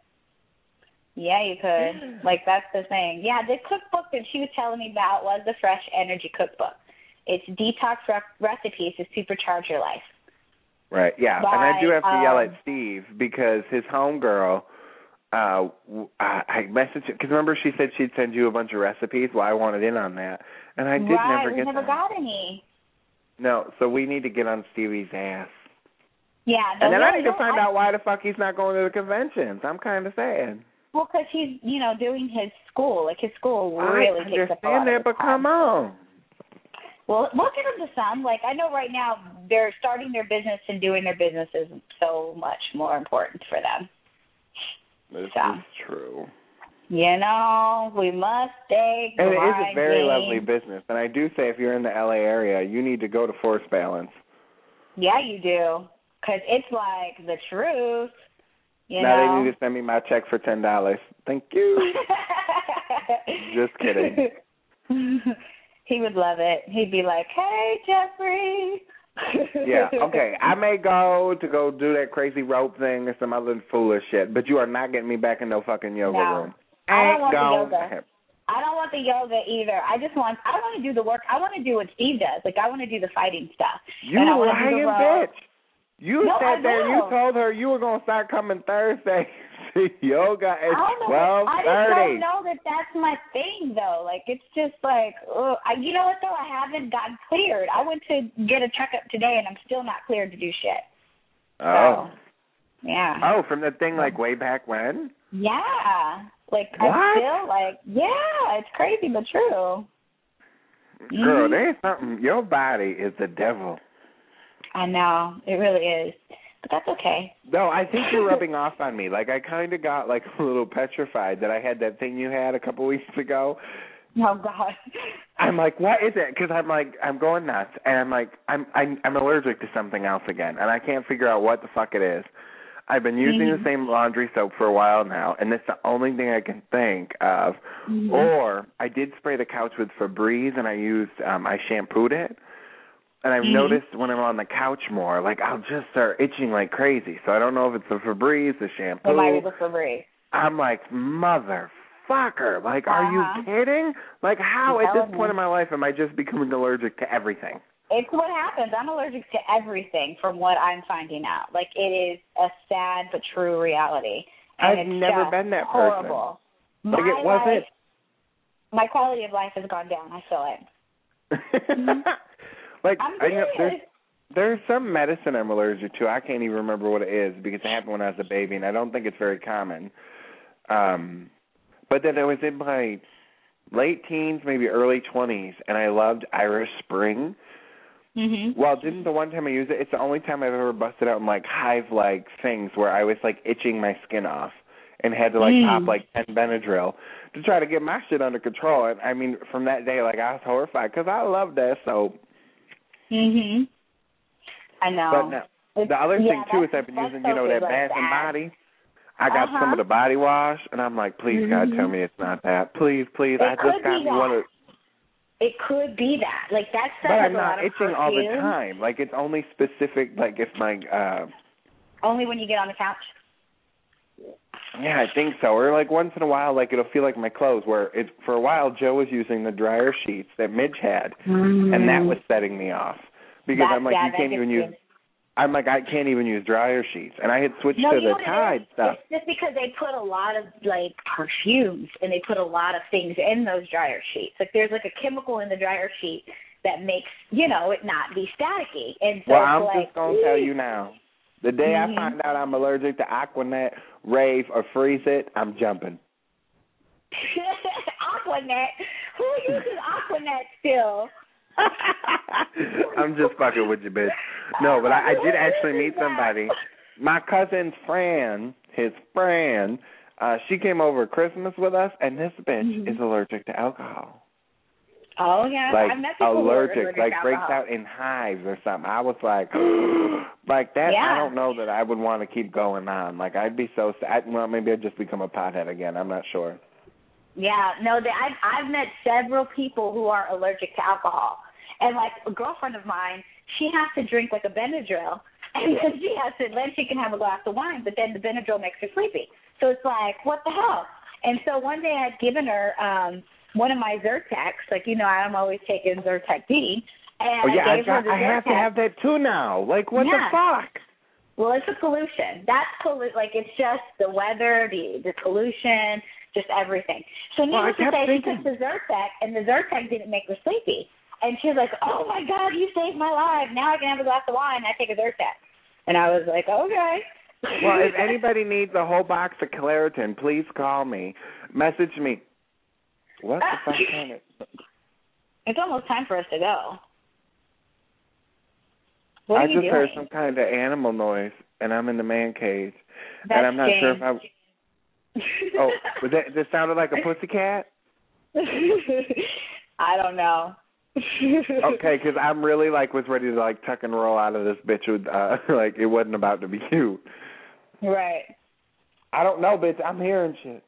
Like, that's the thing. Yeah, the cookbook that she was telling me about was the Fresh Energy Cookbook. It's detox recipes to supercharge your life. Right, yeah. And I do have to yell at Steve because his homegirl, I messaged him, because remember she said she'd send you a bunch of recipes? Well, I wanted in on that. And I never get them. We never got any. No, so we need to get on Stevie's ass. Yeah. And then I need to find out why the fuck he's not going to the conventions. I'm kind of sad. Well, because he's, you know, doing his school. Like, his school really takes up a lot of his time. But come on. Well, we'll get them to some. Like, I know right now they're starting their business and doing their business is so much more important for them. This is true. You know, we must stay grinding. And it is a very lovely business. And I do say if you're in the L.A. area, you need to go to Force Balance. Yeah, you do. Because it's like the truth. Now they need to send me my check for $10. Thank you. Just kidding. He would love it. He'd be like, hey, Jeffrey. Yeah, okay. I may go do that crazy rope thing or some other foolish shit, but you are not getting me back in no fucking yoga room. I don't want the yoga. I don't want the yoga either. I don't want to do the work. I want to do what Steve does. Like, I want to do the fighting stuff. You lying bitch. You sat there and you told her you were going to start coming Thursday to yoga at 12:30. I just don't know that that's my thing, though. Like, it's just like, you know what, though? I haven't gotten cleared. I went to get a checkup today, and I'm still not cleared to do shit. Oh. So, yeah. Oh, from the thing, like, way back when? Yeah. Like, what? I feel like, yeah, it's crazy but true. Girl, there's something. Your body is the devil. I know. It really is. But that's okay. No, I think you're rubbing off on me. Like, I kind of got, like, a little petrified that I had that thing you had a couple weeks ago. Oh, God. I'm like, what is it? Because I'm like, I'm going nuts, and I'm like, I'm allergic to something else again, and I can't figure out what the fuck it is. I've been using the same laundry soap for a while now, and that's the only thing I can think of. Or I did spray the couch with Febreze, and I shampooed it. And I've noticed when I'm on the couch more, like, I'll just start itching like crazy. So I don't know if it's the Febreze, the shampoo. It might be the Febreze. I'm like, motherfucker. Like, are you kidding? Like, how at this point in my life am I just becoming allergic to everything? It's what happens. I'm allergic to everything from what I'm finding out. Like, it is a sad but true reality. And I've never been that person. Horrible. Like, it wasn't. My quality of life has gone down. I feel it. Like, I know there's some medicine I'm allergic to. I can't even remember what it is because it happened when I was a baby, and I don't think it's very common. But then I was in my late teens, maybe early 20s, and I loved Irish Spring. Well, didn't the one time I used it, it's the only time I've ever busted out in, like, hive-like things where I was, like, itching my skin off and had to, like, pop, like, 10 Benadryl to try to get my shit under control. And, I mean, from that day, like, I was horrified because I love that soap. I know. But now, the other thing, too, is I've been using, you know, that Bath and Body. I got some of the body wash, and I'm like, please, God, tell me it's not that. Please, please. I just got me one of... It could be that. Like, that's but I'm not itching all the time. Like, it's only specific, like, if my... Only when you get on the couch? Yeah, I think so. Or, like, once in a while, like, it'll feel like my clothes, where it's for a while, Joe was using the dryer sheets that Midge had, and that was setting me off. Because I'm like, you can't even use... I'm like, I can't even use dryer sheets. And I had switched to the Tide stuff. It's just because they put a lot of, like, perfumes and they put a lot of things in those dryer sheets. Like, there's, like, a chemical in the dryer sheet that makes, you know, it not be staticky. And so well, I'm just going to tell you now. The day I find out I'm allergic to Aquanet, Rave, or Freeze It, I'm jumping. Aquanet? Who uses Aquanet still? I'm just fucking with you, bitch. No, but I did actually meet somebody. My cousin's friend, she came over Christmas with us, and this bitch is allergic to alcohol. Oh, yeah. Like, I've met people allergic, like breaks out in hives or something. I was like, like that, I don't know that I would want to keep going on. Like, I'd be so sad. Well, maybe I'd just become a pothead again. I'm not sure. Yeah, no, I've met several people who are allergic to alcohol. And, like, a girlfriend of mine, she has to drink, like, a Benadryl. And then she can have a glass of wine, but then the Benadryl makes her sleepy. So it's like, what the hell? And so one day I'd given her one of my Zyrtecs. Like, you know, I'm always taking Zyrtec D. And I have to have that, too, now. Like, what the fuck? Well, it's a pollution. Like, it's just the weather, the pollution, just everything. So needless to say, she took the Zyrtec, and the Zyrtec didn't make her sleepy. And she was like, oh, my God, you saved my life. Now I can have a glass of wine. I take a Zyrtec. And I was like, okay. Well, if anybody needs a whole box of Claritin, please call me. Message me. What the fuck kind of... It's almost time for us to go. What I are you just doing? heard some kind of animal noise, and I'm in the man cage. And I'm not sure if I... Oh, this sounded like a pussycat? I don't know. Okay, because I'm really, like, was ready to, like, tuck and roll out of this bitch with, like, it wasn't about to be cute. Right. I don't know, bitch. I'm hearing shit.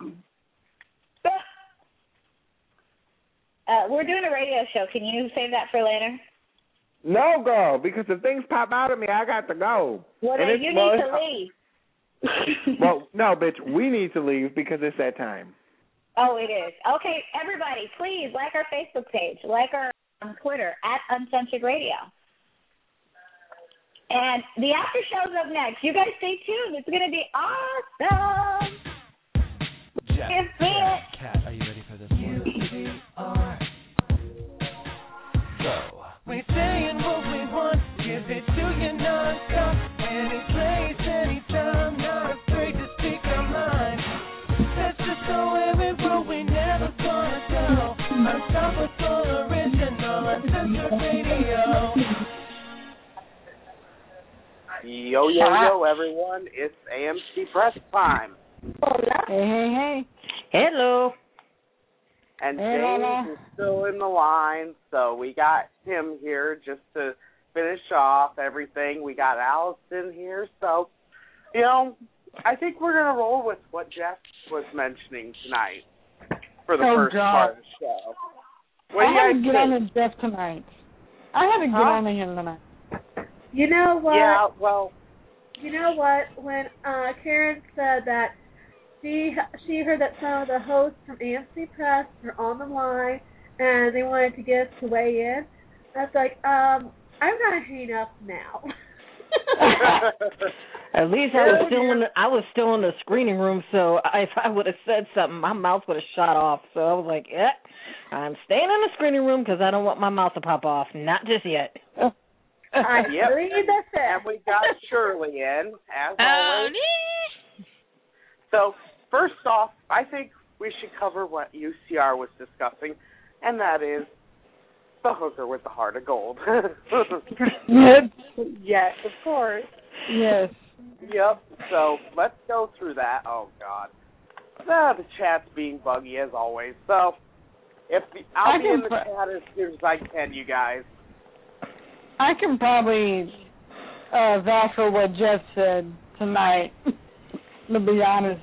We're doing a radio show. Can you save that for later? No, girl, because if things pop out of me, I got to go. Well, then you need to leave. Well, no, bitch, we need to leave because it's that time. Oh, it is. Okay, everybody, please like our Facebook page, like our Twitter, @Uncensored Radio. And the after show's up next. You guys stay tuned. It's going to be awesome. Kat, are you ready for this one? Go. We saying what we want, give it to you non-stop. Any place, anytime, not afraid to speak our mind. That's just the way we roll, we never gonna go. Unstoppable, original, Uncensored Radio. Yo, yo, yo, everyone. It's AMC Press time. Hey. Hello. And Hey, James Lola. is still in the line, so we got him here just to finish off everything. We got Allison here, so, I think we're going to roll with what Jeff was mentioning tonight for the first part of the show. What I had to do you get guys on think? to Jeff tonight. I had to get on to him tonight. You know what? Yeah, well. You know what? When Karen said that she heard that some of the hosts from AMC Press were on the line and they wanted to get us to weigh in, I was like, I'm gonna hang up now. At least I was still in the screening room, so if I would have said something, my mouth would have shot off. So I was like, I'm staying in the screening room because I don't want my mouth to pop off. Not just yet. I believe that's it. And we got Shirley in, as always. So, first off, I think we should cover what UCR was discussing, and that is the hooker with the heart of gold. Yes, of course. Yes. Yep, so let's go through that. Oh, God. The chat's being buggy, as always. So, I'll be in the chat as soon as I can, you guys. I can probably vouch for what Jeff said tonight, to be honest.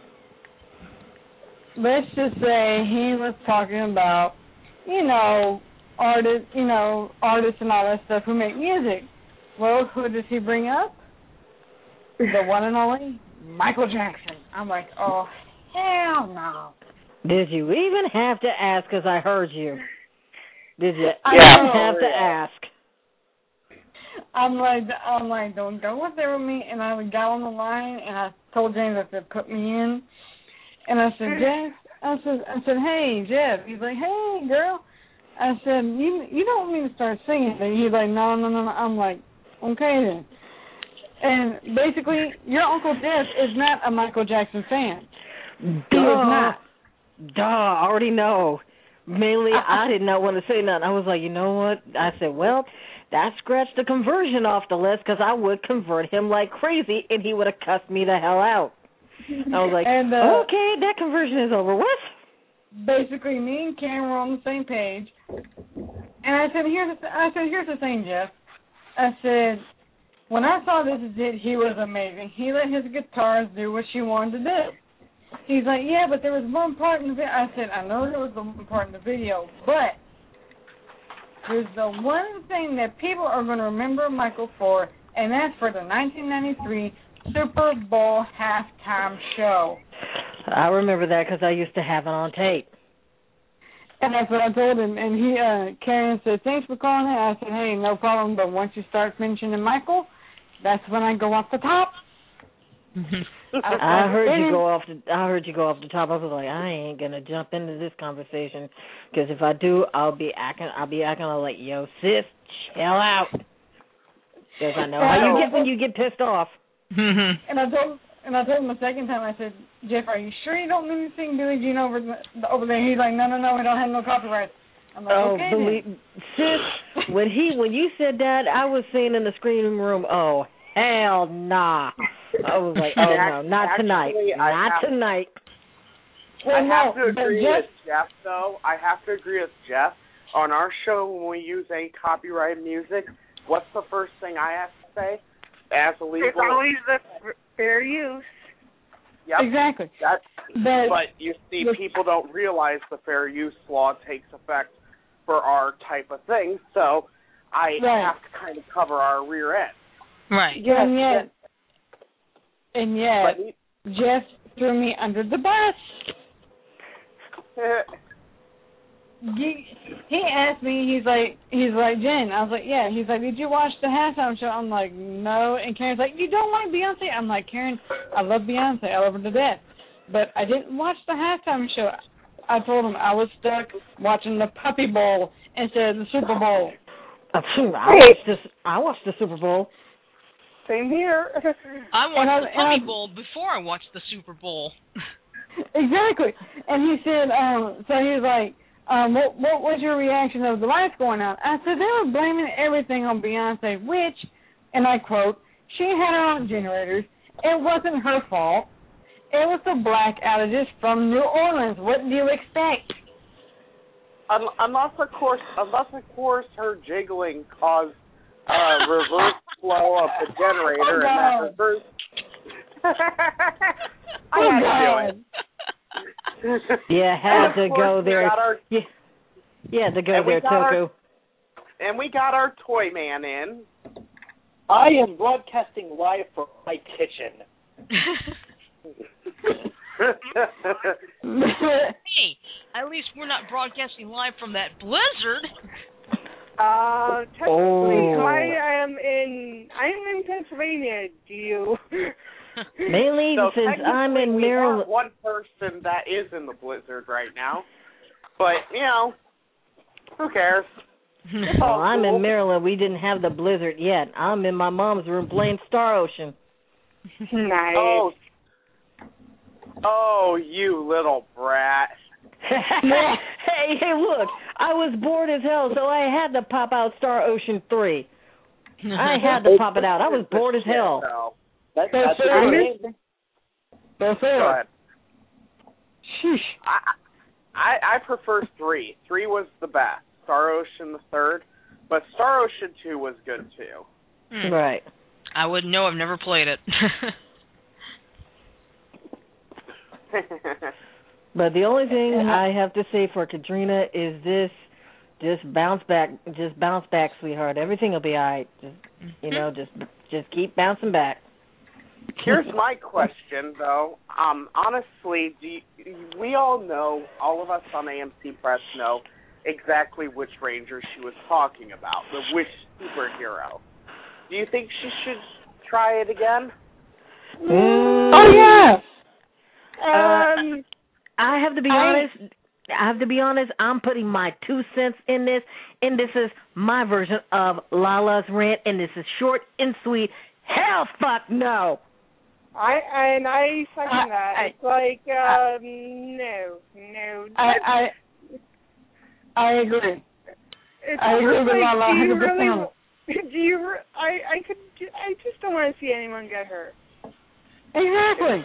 Let's just say he was talking about, artists and all that stuff who make music. Well, who does he bring up? The one and only Michael Jackson. I'm like, oh, hell no. Did you even have to ask, because I heard you? Did you even have to ask? I'm like, don't go up there with me. And I got on the line, and I told James, I said, put me in. And I said, Jeff, I said, hey, Jeff. He's like, hey, girl. I said, you don't want me to start singing. And he's like, no. I'm like, okay then. And basically, your Uncle Jeff is not a Michael Jackson fan. He is not. I already know. Mainly, I did not want to say nothing. I was like, you know what? I said, well, that scratched the conversion off the list because I would convert him like crazy, and he would have cussed me the hell out. I was like, okay, that conversion is over with. Basically, me and Karen were on the same page. And I said, here's the thing, Jeff. I said, when I saw This Is It, he was amazing. He let his guitars do what she wanted to do. He's like, yeah, but there was one part in the video. I said, I know there was the one part in the video, but there's the one thing that people are going to remember Michael for, and that's for the 1993 Super Bowl halftime show. I remember that because I used to have it on tape. And that's what I told him. And Karen said, thanks for calling in. I said, hey, no problem, but once you start mentioning Michael, that's when I go off the top. I heard you go off the top. I was like, I ain't gonna jump into this conversation because if I do, I'll be acting like, yo, sis, chill out. Because I know how you get when you get pissed off. And I told him the second time. I said, Jeff, are you sure you don't mean to sing Billie Jean over there? He's like, no, we don't have no copyright. I'm like, okay. Sis, when you said that, I was singing in the screening room. Oh, hell nah. I was like, oh no, not tonight. Not tonight. I have to agree with Jeff, though. I have to agree with Jeff. On our show, when we use any copyrighted music, what's the first thing I have to say? As a legal, it's always the fair use. Yep. Exactly. But you see, people don't realize the fair use law takes effect for our type of thing, so I have to kind of cover our rear end. Right. And yet, Jeff threw me under the bus. He asked me, he's like, Jen. I was like, yeah. He's like, did you watch the halftime show? I'm like, no. And Karen's like, you don't like Beyonce? I'm like, Karen, I love Beyonce. I love her to death. But I didn't watch the halftime show. I told him I was stuck watching the Puppy Bowl instead of the Super Bowl. I watched the Super Bowl. Same here. I watched the Puppy Bowl before I watched the Super Bowl. Exactly. And he said, so he was like, what was your reaction of the lights going out? I said, they were blaming everything on Beyonce, which, and I quote, She had her own generators. It wasn't her fault. It was the black outages from New Orleans. What do you expect? Unless of course, her jiggling caused reverse flow of the generator, and that reverse. I had to do it. Yeah, had to go there. Yeah, to go there, Toku. And we got our toy man in. I am broadcasting live from my kitchen. Hey, at least we're not broadcasting live from that blizzard. Technically, I am in Pennsylvania. Do you? Mainly so since I'm in Maryland. One person that is in the blizzard right now, but who cares? Well, I'm in Maryland. We didn't have the blizzard yet. I'm in my mom's room playing Star Ocean. Nice. Oh, you little brat. Hey, look. I was bored as hell, so I had to pop out Star Ocean 3. I had to pop it out. I was bored as hell. That's Go ahead. Sheesh. I prefer 3. 3 was the best. Star Ocean the third, but Star Ocean 2 was good too. Right. I wouldn't know. I've never played it. But the only thing I have to say for Katrina is this: just bounce back, sweetheart. Everything will be all right. Just keep bouncing back. Here's my question, though. Honestly, we all know, all of us on AMC Press know exactly which Ranger she was talking about, which superhero. Do you think she should try it again? Oh yeah. I have to be honest. I'm putting my 2 cents in this, and this is my version of Lala's rant, and this is short and sweet. Hell, fuck no. I second that. It's like no. I agree. I agree with Lala 100%. I just don't want to see anyone get hurt. Exactly.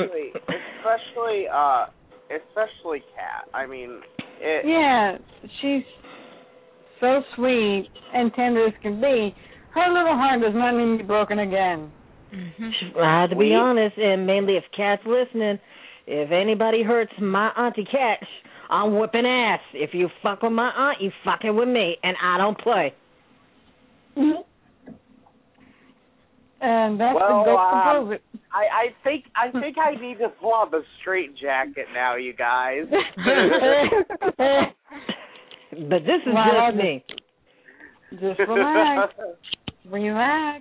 Especially Kat. I mean, yeah, she's so sweet and tender as can be. Her little heart does not need to be broken again. Mm-hmm. I have to be honest, and mainly if Kat's listening, if anybody hurts my auntie Kat, I'm whipping ass. If you fuck with my aunt, you fucking with me, and I don't play. Mm-hmm. And that's the goat to prove it. I think I need to pull off a straight jacket now, you guys. But this is just me. Just relax. Relax.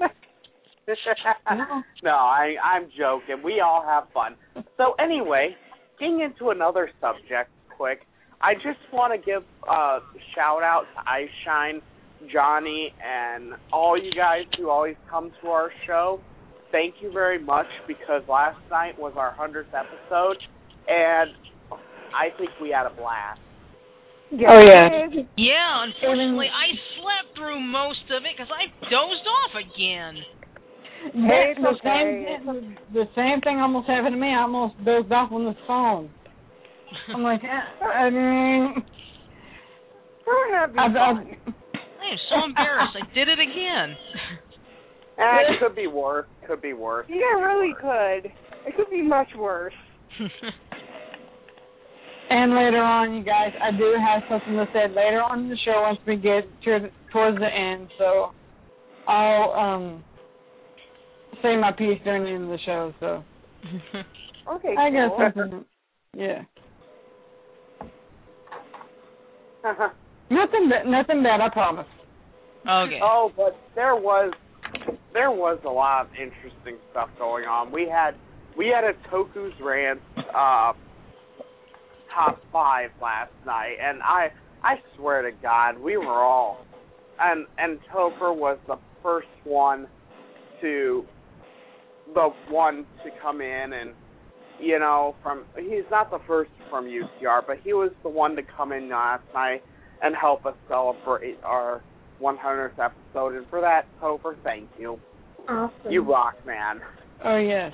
No, I'm joking. We all have fun. So anyway, getting into another subject quick, I just want to give a shout out to Ice Shine, Johnny, and all you guys who always come to our show. Thank you very much, because last night was our 100th episode, and I think we had a blast. Oh, yeah. Yeah, unfortunately, I slept through most of it because I dozed off again. The same thing almost happened to me. I almost dozed off on the phone. I'm like, I mean... I am so embarrassed. I did it again. It could be worse. Yeah, it really could. It could be much worse. And later on, you guys, I do have something to say later on in the show once we get towards the end. So I'll say my piece during the end of the show. So okay, I got something. Yeah. Nothing bad, I promise. Okay. Oh, but there was a lot of interesting stuff going on. We had a Toku's Rant top 5 last night, and I swear to God, we were all, and Topher was the first one to come in, and he's not the first from UCR, but he was the one to come in last night and help us celebrate our 100th episode, and for that, Topher, thank you. Awesome. You rock, man. Oh, yes.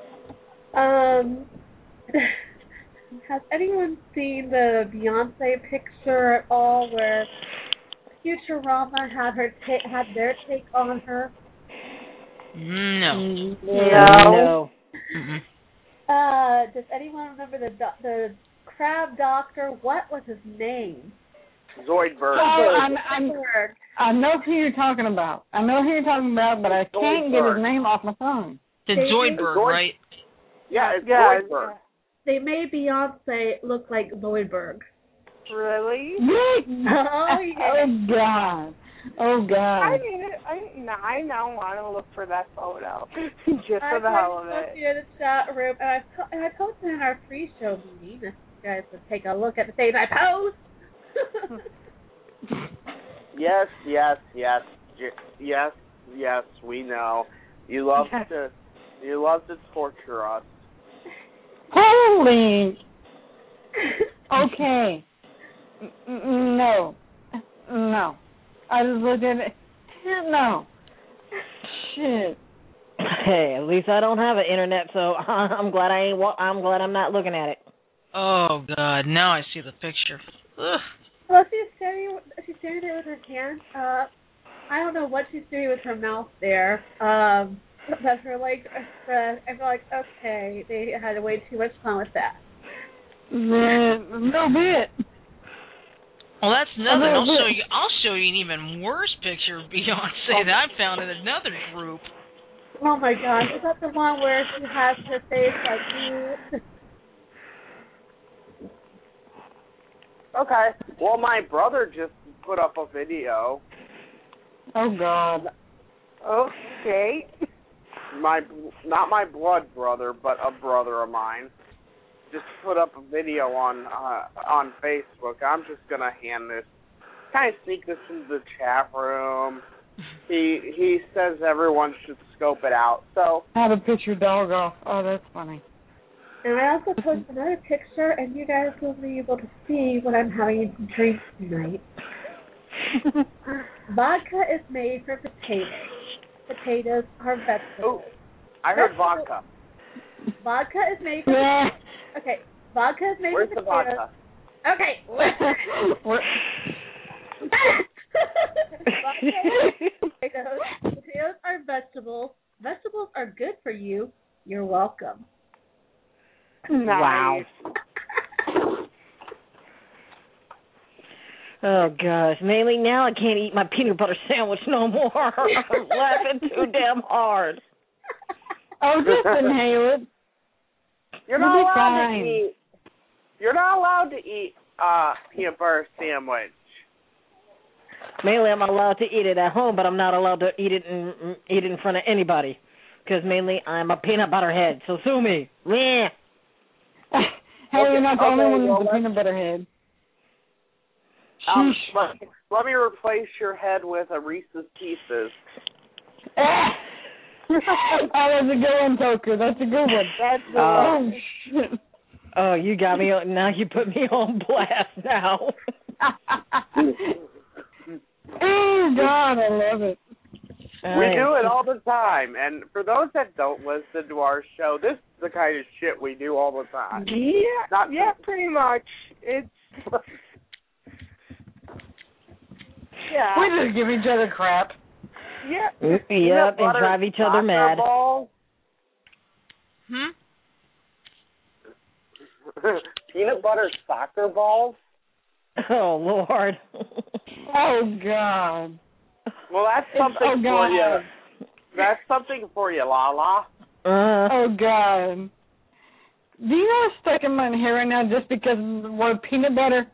Has anyone seen the Beyonce picture at all where Futurama had their take on her? No. No. Does anyone remember the crab doctor? What was his name? Zoidberg. I know who you're talking about. But I can't get his name off my phone. It's Zoidberg, right? Yeah, it's Zoidberg. They made Beyonce look like Zoidberg. Really? Oh, yeah. Oh, God. I now want to look for that photo. Just for the hell of it. In the chat room, and I posted in our pre-show meeting. If you guys would take a look at the things I post. Yes, we know. You love to torture us. Holy. Okay. No. I just looked at it. No. Shit. Hey, at least I don't have an internet, so I'm glad I'm not looking at it. Oh God! Now I see the picture. Ugh. Well, she's staring there with her hand up. I don't know what she's doing with her mouth there. But her legs are spread. I feel like, okay, they had way too much fun with that. No bit. Well, that's nothing. I'll show you an even worse picture of Beyonce that I found in another group. Oh my God! Is that the one where she has her face like you? Okay. Well, my brother just put up a video. Oh God. Okay. Not my blood brother, but a brother of mine. Just put up a video on Facebook. I'm just gonna kind of sneak this into the chat room. He says everyone should scope it out. So how to piss your dog off. Oh, that's funny. And I also posted another picture, and you guys will be able to see what I'm having to drink tonight. Vodka is made from potatoes. Potatoes are vegetables. Oh, I heard vodka. Vodka is made from Okay, vodka is made Where's from the potatoes. vodka? Okay. Potatoes are vegetables. Vegetables are good for you. You're welcome. Nice. Wow. Oh gosh, mainly now I can't eat my peanut butter sandwich no more. I'm laughing too damn hard. Oh, just inhale it. You're not allowed to eat peanut butter sandwich. Mainly I'm allowed to eat it at home, but I'm not allowed to eat it in front of anybody. Because mainly I'm a peanut butter head, so sue me. Meh. Hey, you're not the only one with a peanut butter head. Let me replace your head with a Reese's Pieces. Oh, that's a good one, Toker. That's a good one. Oh, shit. Oh, you got me. Now you put me on blast now. Oh, God, I love it. We do it all the time. And for those that don't listen to our show, this is the kind of shit we do all the time. Yeah, pretty much. It's... Yeah. We just give each other crap. Yeah. Yep, and drive each other mad. Ball. Peanut butter soccer balls? Oh, Lord. Oh, God. Well, that's something for you. That's something for you, Lala. Oh, God. Do you know what's stuck in my hair right now just because of the word peanut butter?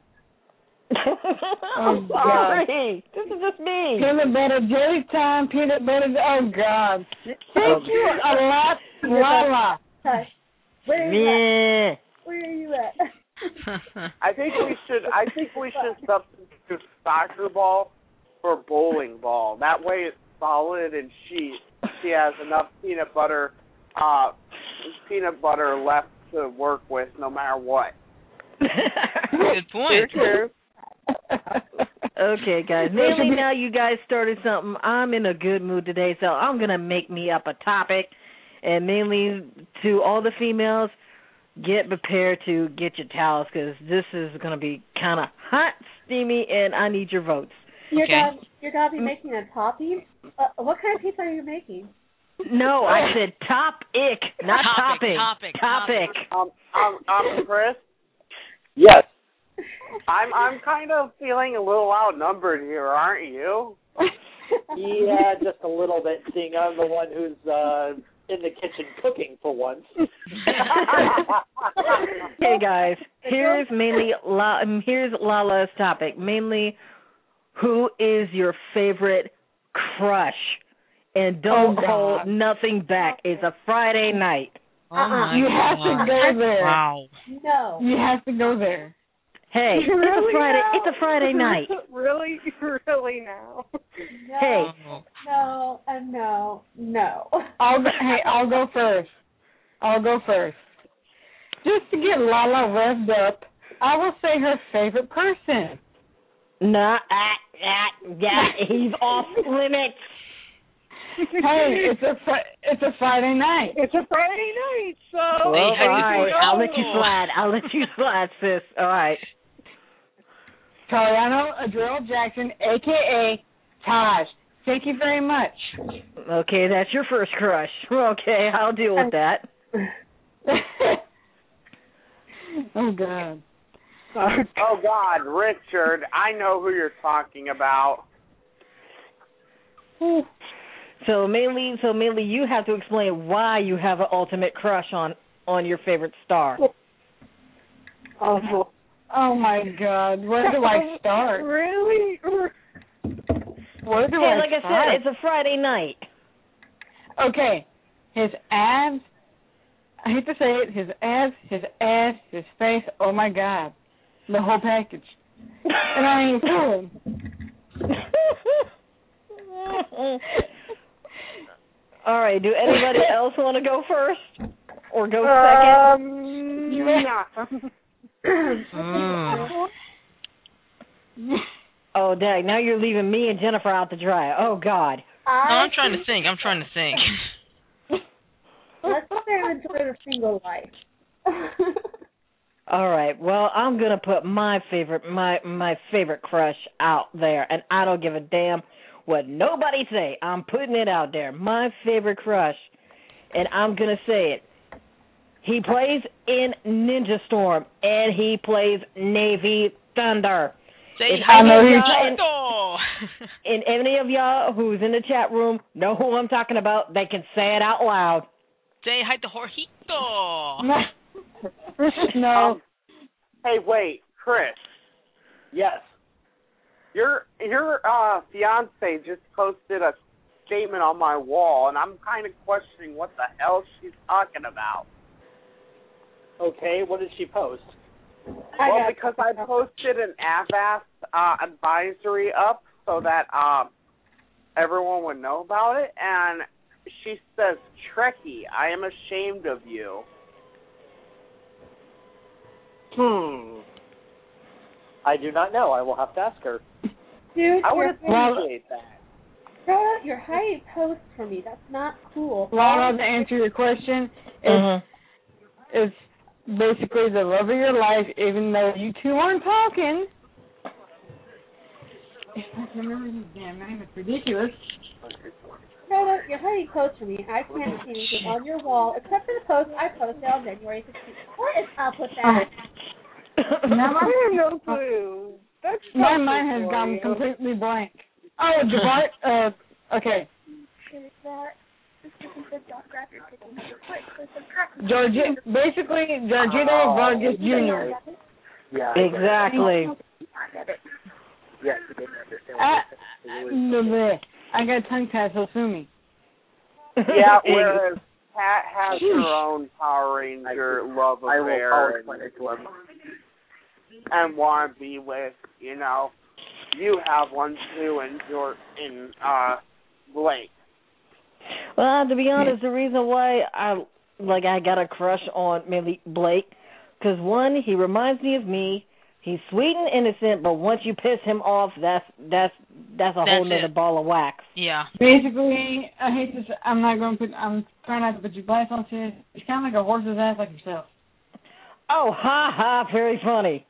I'm sorry. This is just me. Peanut butter, jelly time, peanut butter. Oh, God. Thank you a lot, Lala. Where are you at? I think we should substitute soccer ball for bowling ball. That way it's solid and she has enough peanut butter left to work with no matter what. Good point. True. Okay, guys. Mainly now you guys started something. I'm in a good mood today, so I'm going to make me up a topic. And mainly to all the females, get prepared to get your towels because this is going to be kind of hot, steamy, and I need your votes. You're going to be making a topping? What kind of pizza are you making? No, I said top-ick, not topping. Topic. Chris? Yes. I'm kind of feeling a little outnumbered here, aren't you? Yeah, just a little bit, seeing I'm the one who's in the kitchen cooking for once. Hey, guys, here's Lala's topic. Mainly, who is your favorite crush? And don't hold nothing back. It's a Friday night. You have to go there. Wow. No. You have to go there. Hey, it's a Friday night. Really now? No. Hey. No. I'll go first. Just to get Lala revved up, I will say her favorite person. Nah, he's off limits. Hey, it's a Friday night. It's a Friday night, so. Well, all right, I'll let you slide, sis. All right. Tariano Adriel Jackson, a.k.a. Taj. Thank you very much. Okay, that's your first crush. Okay, I'll deal with that. Oh, God. Oh, God, Richard, I know who you're talking about. So mainly you have to explain why you have an ultimate crush on your favorite star. Oh my God, where do I start? Really? Where do I like start? I said, it's a Friday night. Okay, his abs, I hate to say it, his abs, his ass, his face, oh my God, the whole package. And I ain't kidding. All right, do anybody else want to go first? Or go second? Oh, dang, now you're leaving me and Jennifer out to dry. Oh, God. I'm trying to think. Let's sit there and enjoy the single life. All right, well, I'm going to put my favorite crush out there, and I don't give a damn what nobody say. I'm putting it out there. My favorite crush, and I'm going to say it. He plays in Ninja Storm, and he plays Navy Thunder. Say and any of y'all who's in the chat room know who I'm talking about, they can say it out loud. Say hi to Jorgito. No. Hey, wait, Chris. Yes. Your fiance just posted a statement on my wall, and I'm kind of questioning what the hell she's talking about. Okay, what did she post? Well, because I posted an Avast advisory up so that everyone would know about it, and she says, Trekkie, I am ashamed of you. I do not know. I will have to ask her. Dude, I would appreciate that. Throw out your hiding post for me. That's not cool. Lala, to answer your question, is basically the love of your life, even though you two aren't talking. If I can remember his damn name, it's ridiculous. Throw out your hiding post for me. I can't see anything on your wall except for the post I posted on January 16th. What is up with that? I have no clue. My mind has gone completely blank. Oh, Javart, okay. Basically, Georgito Vargas Jr. Yeah. Exactly. Yes, you didn't understand. I got tongue tied, so sue me. Yeah, whereas Pat has her own Power Ranger love affair and want to be with, you have one too in Blake. Well, to be honest, the reason why I got a crush on mainly Blake, because one, he reminds me of me. He's sweet and innocent, but once you piss him off, that's a whole nother ball of wax. Yeah. Basically, I hate to say, I'm trying not to put your glass on shit. He's kind of like a horse's ass like yourself. Oh, ha ha, very funny.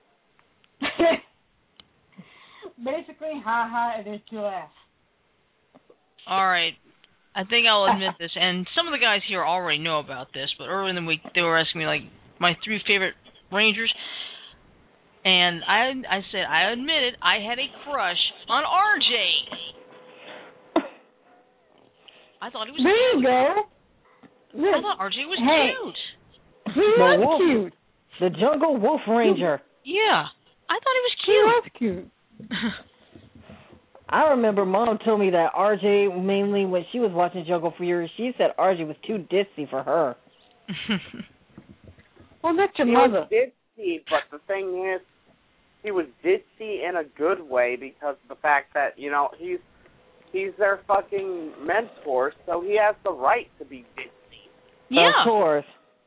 Basically, ha ha, it is your ass. All right. I think I'll admit this, and some of the guys here already know about this, but earlier in the week they were asking me, like, my 3 favorite Rangers. And I said, I admit it, I had a crush on RJ. I thought he was there cute. There you go. I thought RJ was cute. He was cute. The Jungle Wolf Ranger. Yeah. I thought he was cute. He was cute. I remember Mom told me that RJ, mainly when she was watching Jungle Fury, she said RJ was too ditzy for her. Well, that's your Was mother. ditzy, but the thing is, he was ditzy in a good way because of the fact that, you know, he's their fucking mentor, so he has the right to be ditzy. Yeah. Of course.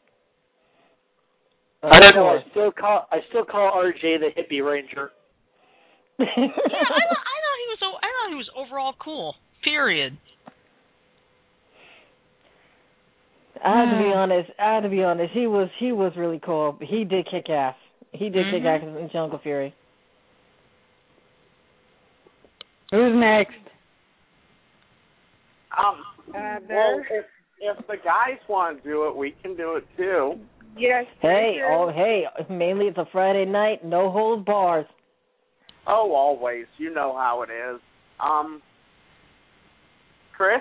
I don't know. I still call RJ the hippie ranger. Yeah, I thought he was overall cool. Period. I have to be honest. He was really cool. He did kick ass. He did kick ass in Jungle Fury. Who's next? Well, if the guys want to do it, we can do it too. Yes. Hey, mainly it's a Friday night, no holds bars. Oh, always. You know how it is. Chris?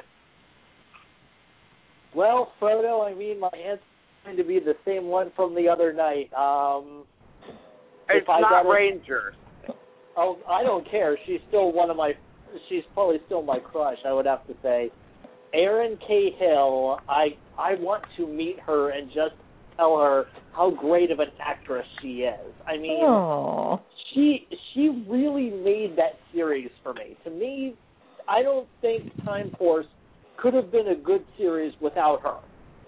Well, Frodo, I mean, my answer's going to be the same one from the other night. It's not Rangers. Oh, I don't care. She's still she's probably still my crush, I would have to say. Erin Cahill, I want to meet her and just tell her how great of an actress she is. I mean, aww. She really made that series for me. To me, I don't think Time Force could have been a good series without her.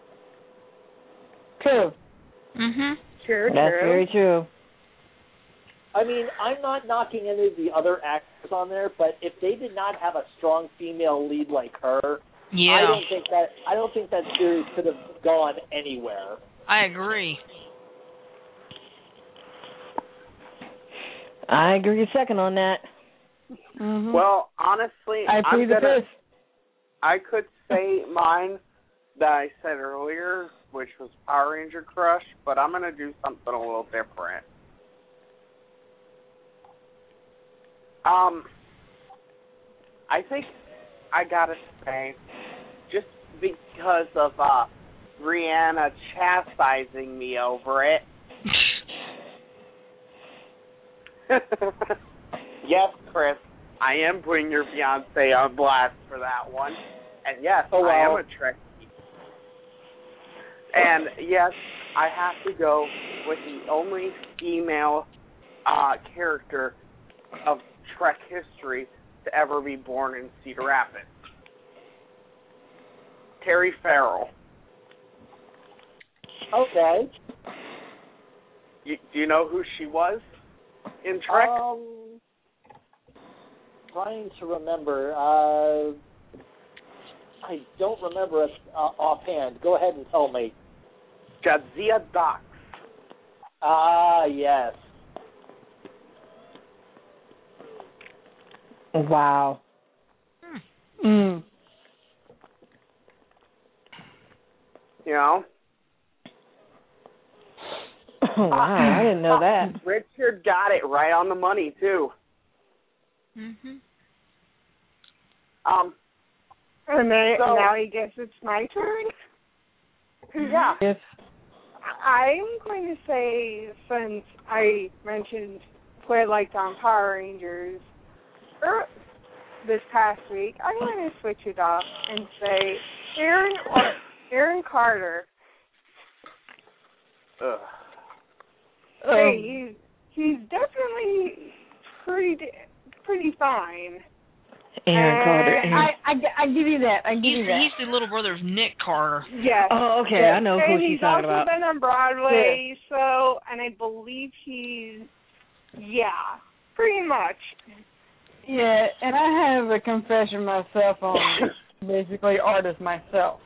True. True. That's very true. I mean, I'm not knocking any of the other actors on there, but if they did not have a strong female lead like her, yeah. I don't think that series could have gone anywhere. I agree. I agree second on that. Mm-hmm. Well, honestly, I could say mine that I said earlier, which was Power Ranger Crush, but I'm going to do something a little different. I think I got to say, just because of Brianna chastising me over it. Yes, Chris, I am putting your fiancé on blast for that one. And yes, I am a Trekkie. And yes, I have to go with the only female character of Trek history to ever be born in Cedar Rapids. Terry Farrell. Okay. Do you know who she was in Trek? Trying to remember. I don't remember it offhand. Go ahead and tell me. Jadzia Dax. Ah, yes. Wow. Mm. You know? Wow, I didn't know that. Richard got it right on the money, too. And now I guess it's my turn? Yeah. Yes. I'm going to say, since I mentioned what I liked on Power Rangers this past week, I'm going to switch it up and say Aaron Carter. Hey, he's definitely pretty fine. Aaron Carter. I give you that. He's the little brother of Nick Carter. Yes. Oh, okay. I know who she's talking about. He's also been on Broadway, and I believe he's Yeah, pretty much. Yeah, and I have a confession myself on basically artist myself.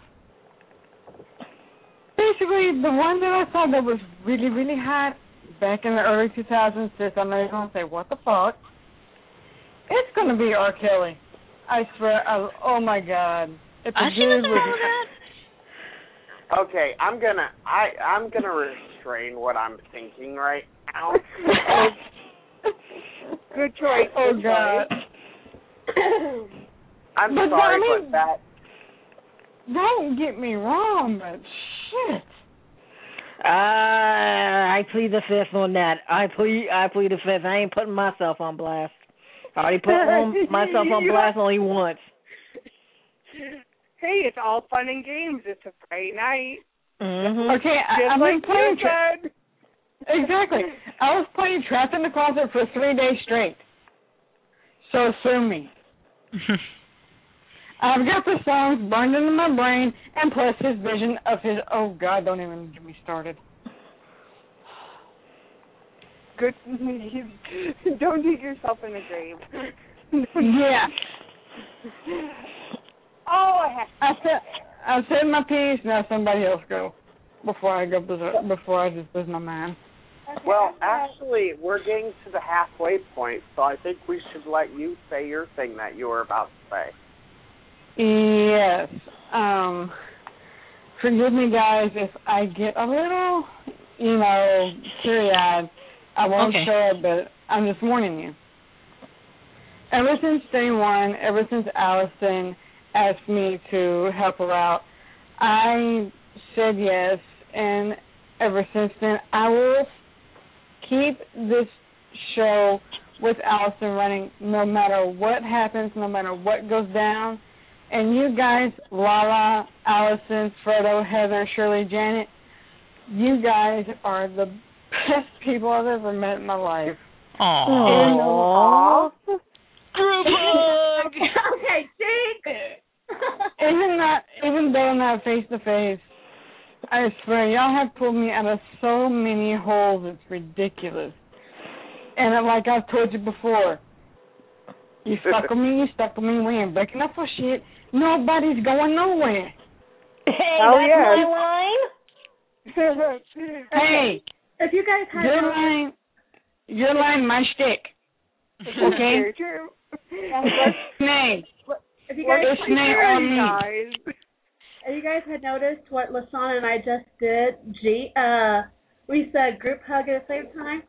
Basically, the one that I saw that was really, really hot back in the early 2000s, I know you're going to say, what the fuck? It's going to be R. Kelly. I swear, oh my God. If the dude was... Okay, I'm gonna restrain what I'm thinking right now. Good choice. Oh God. I'm sorry, but that. Don't get me wrong, but shit. I plead the fifth on that. I plead the fifth. I ain't putting myself on blast. I already put myself on blast only once. Hey, it's all fun and games. It's a Friday night. Mm-hmm. Okay, I've been playing. Exactly. I was playing Trapped in the Closet for 3 days straight. So sue me. I've got the songs burned into my brain, and plus his vision of his. Oh God, don't even get me started. Good. Don't dig yourself in the grave. Yeah. Oh, I said my piece. Now somebody else go before I just lose my mind. Well, actually, we're getting to the halfway point, so I think we should let you say your thing that you were about to say. Yes. Forgive me, guys, if I get a little, teary-eyed. I won't show it, but I'm just warning you. Ever since day one, ever since Allison asked me to help her out, I said yes, and ever since then, I will keep this show with Allison running no matter what happens, no matter what goes down. And you guys, Lala, Allison, Fredo, Heather, Shirley, Janet, you guys are the best people I've ever met in my life. Aww. Group hug! Okay, Jake! Even though not face to face, I swear, y'all have pulled me out of so many holes, it's ridiculous. And like I've told you before, you stuck with me, we ain't breaking up for shit. Nobody's going nowhere. Hey, that's my line? Hey, if you guys had your line, my shtick. Okay? True. Snake. If you guys on me. If you guys had noticed what LaShawn and I just did, we said group hug at the same time.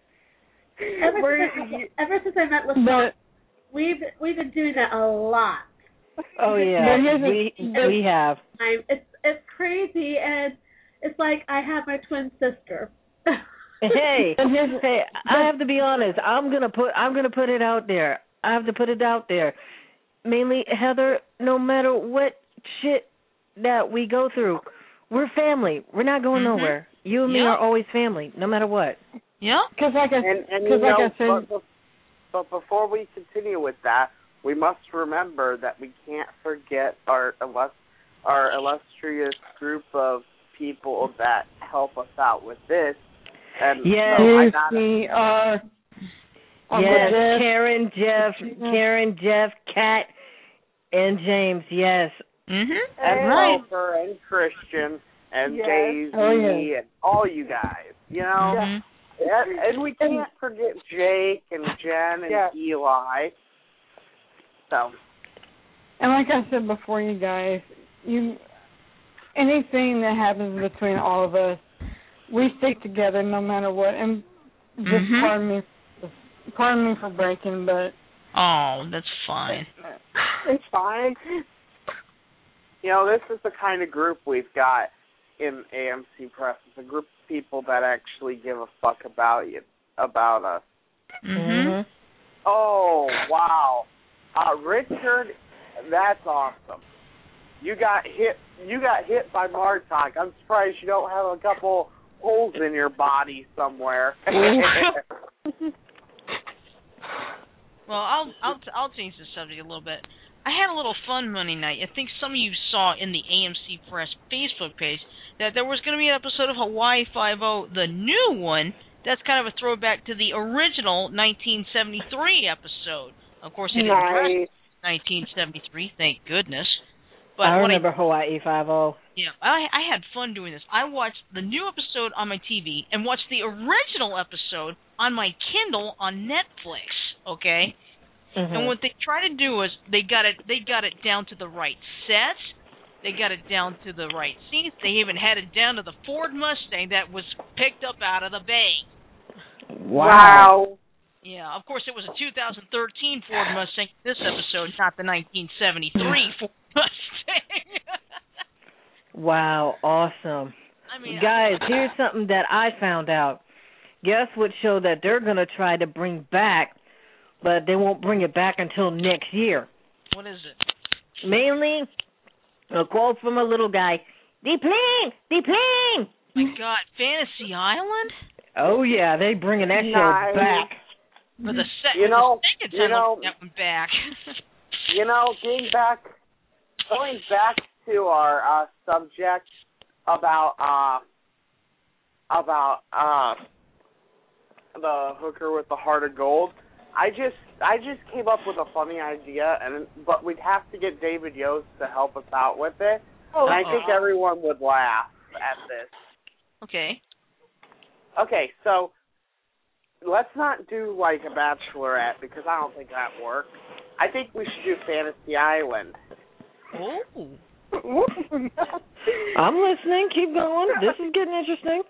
Ever since I met LaShawn, we've been doing that a lot. Oh yeah, we have. It's crazy, and it's like I have my twin sister. Hey, I have to be honest. I'm gonna put it out there. I have to put it out there. Mainly, Heather, no matter what shit that we go through, we're family. We're not going nowhere. You and me are always family, no matter what. Yeah. Because like I said. But before we continue with that, we must remember that we can't forget our illustrious group of people that help us out with this. And yes, we are. Yes, Karen, Jeff, Kat, and James. Yes. Mhm. And Roper and Christian and Daisy and all you guys. And we can't forget Jake and Jen and Eli. So. And like I said before, you guys, anything that happens between all of us, we stick together no matter what. And just pardon me for breaking, but. Oh, that's fine. It's fine. This is the kind of group we've got in AMC Press. It's a group of people that actually give a fuck about us. Mhm. Oh, wow. Richard, that's awesome. You got hit by Martok. I'm surprised you don't have a couple holes in your body somewhere. Well, I'll change the subject a little bit. I had a little fun Monday night. I think some of you saw in the AMC Press Facebook page that there was going to be an episode of Hawaii Five-0, the new one, That's kind of a throwback to the original 1973 episode. Of course, it didn't dress 1973, thank goodness. But I remember Hawaii 5-0. Yeah, I had fun doing this. I watched the new episode on my TV and watched the original episode on my Kindle on Netflix. Okay, and what they try to do is they got it down to the right sets. They got it down to the right scenes. They even had it down to the Ford Mustang that was picked up out of the bay. Wow. Yeah, of course it was a 2013 Ford Mustang. This episode, not the 1973 Ford Mustang. Wow, awesome. I mean, guys, here's something that I found out. Guess what show that they're going to try to bring back, but they won't bring it back until next year. What is it? Mainly a quote from a little guy, "The plane! The plane!" My God, Fantasy Island? Oh, yeah, they bringing that show back. For the second time that went back. Going back to our subject about the hooker with the heart of gold, I just came up with a funny idea, but we'd have to get David Yost to help us out with it, and I think everyone would laugh at this. Okay. Okay, so let's not do like a Bachelorette because I don't think that works. I think we should do Fantasy Island. Oh. I'm listening. Keep going. This is getting interesting.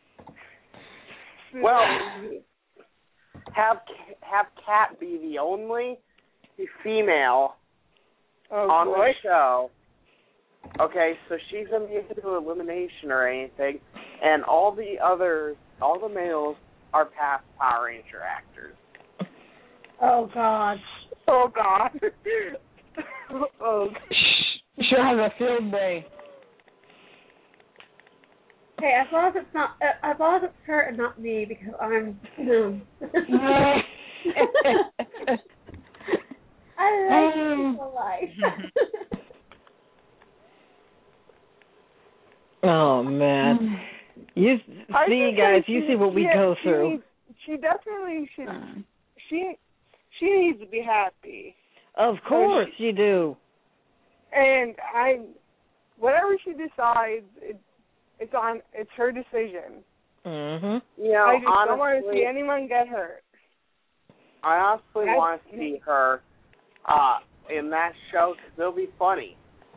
Well, have Kat be the only female on the show. Okay, so she's immune to elimination or anything, and all the males are past Power Ranger actors. Oh, God. Oh, God. Oh, she'll have a field day. Hey, as long as it's her and not me, because I'm I like people life. Oh, man. You see, guys, you see what we go through. She definitely should. She needs to be happy. Of course you do. And whatever she decides, it's her decision. Mhm. You know, I just honestly, don't want to see anyone get hurt. I honestly want to see her in that show because it'll be funny.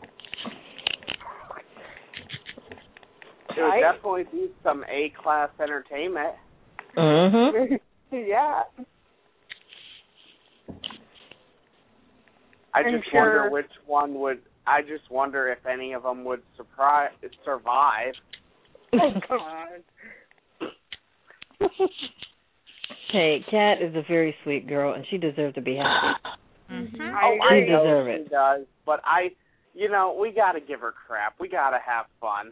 It would definitely be some A-class entertainment. Mhm. Yeah. I just wonder which one would. I just wonder if any of them would survive. Oh, God. Hey, Kat is a very sweet girl, and she deserves to be happy. Mm-hmm. I know deserve she it. does, but we got to give her crap. We got to have fun.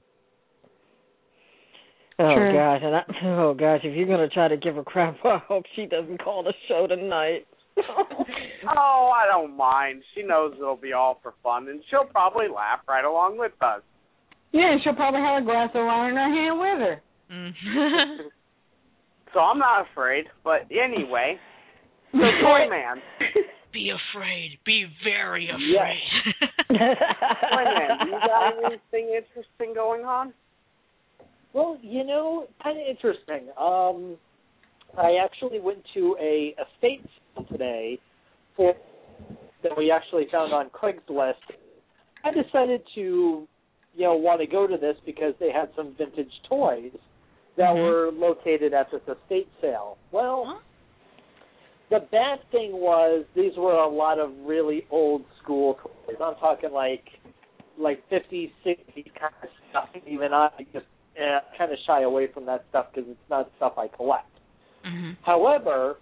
Oh, True. gosh, if you're going to try to give her crap, I hope she doesn't call the show tonight. Oh, I don't mind. She knows it'll be all for fun, and she'll probably laugh right along with us. Yeah, and she'll probably have a glass of wine in her hand with her. Mm. So I'm not afraid, but anyway, so Toy Man. Be afraid. Be very afraid. Yes. Toy Man, you got anything interesting going on? Well, kind of interesting. I actually went to a estate sale today that we actually found on Craigslist. I decided to, want to go to this because they had some vintage toys that were located at this estate sale. Well, the bad thing was these were a lot of really old school toys. I'm talking like 50s, 60s kind of stuff. Even I just kind of shy away from that stuff because it's not stuff I collect. Mm-hmm. However,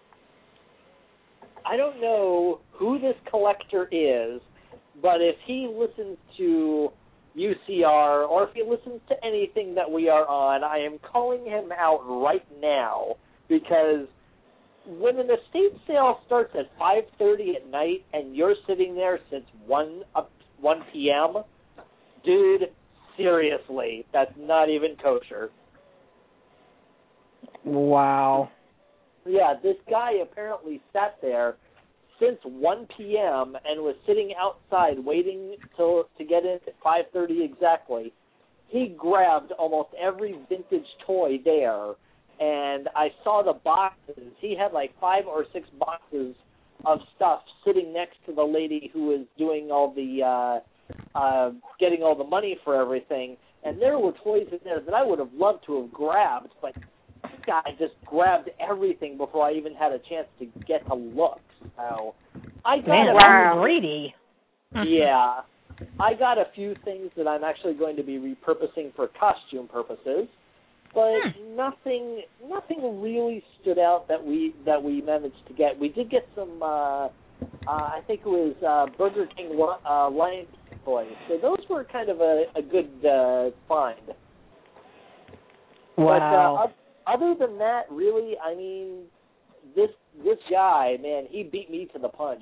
I don't know who this collector is, but if he listens to UCR or if he listens to anything that we are on, I am calling him out right now because when an estate sale starts at 5:30 at night and you're sitting there since 1 p.m., dude, seriously, that's not even kosher. Wow. Yeah, this guy apparently sat there since 1 p.m. and was sitting outside waiting to get in at 5:30 exactly. He grabbed almost every vintage toy there, and I saw the boxes. He had like 5 or 6 boxes of stuff sitting next to the lady who was doing all the getting all the money for everything, and there were toys in there that I would have loved to have grabbed, but this guy just grabbed everything before I even had a chance to get to look. So I got I'm greedy. Yeah. I got a few things that I'm actually going to be repurposing for costume purposes, but nothing really stood out that we managed to get. We did get some I think it was Burger King Lion King toys. So those were kind of a good find. Wow. But other than that, really, I mean, this guy, man, he beat me to the punch.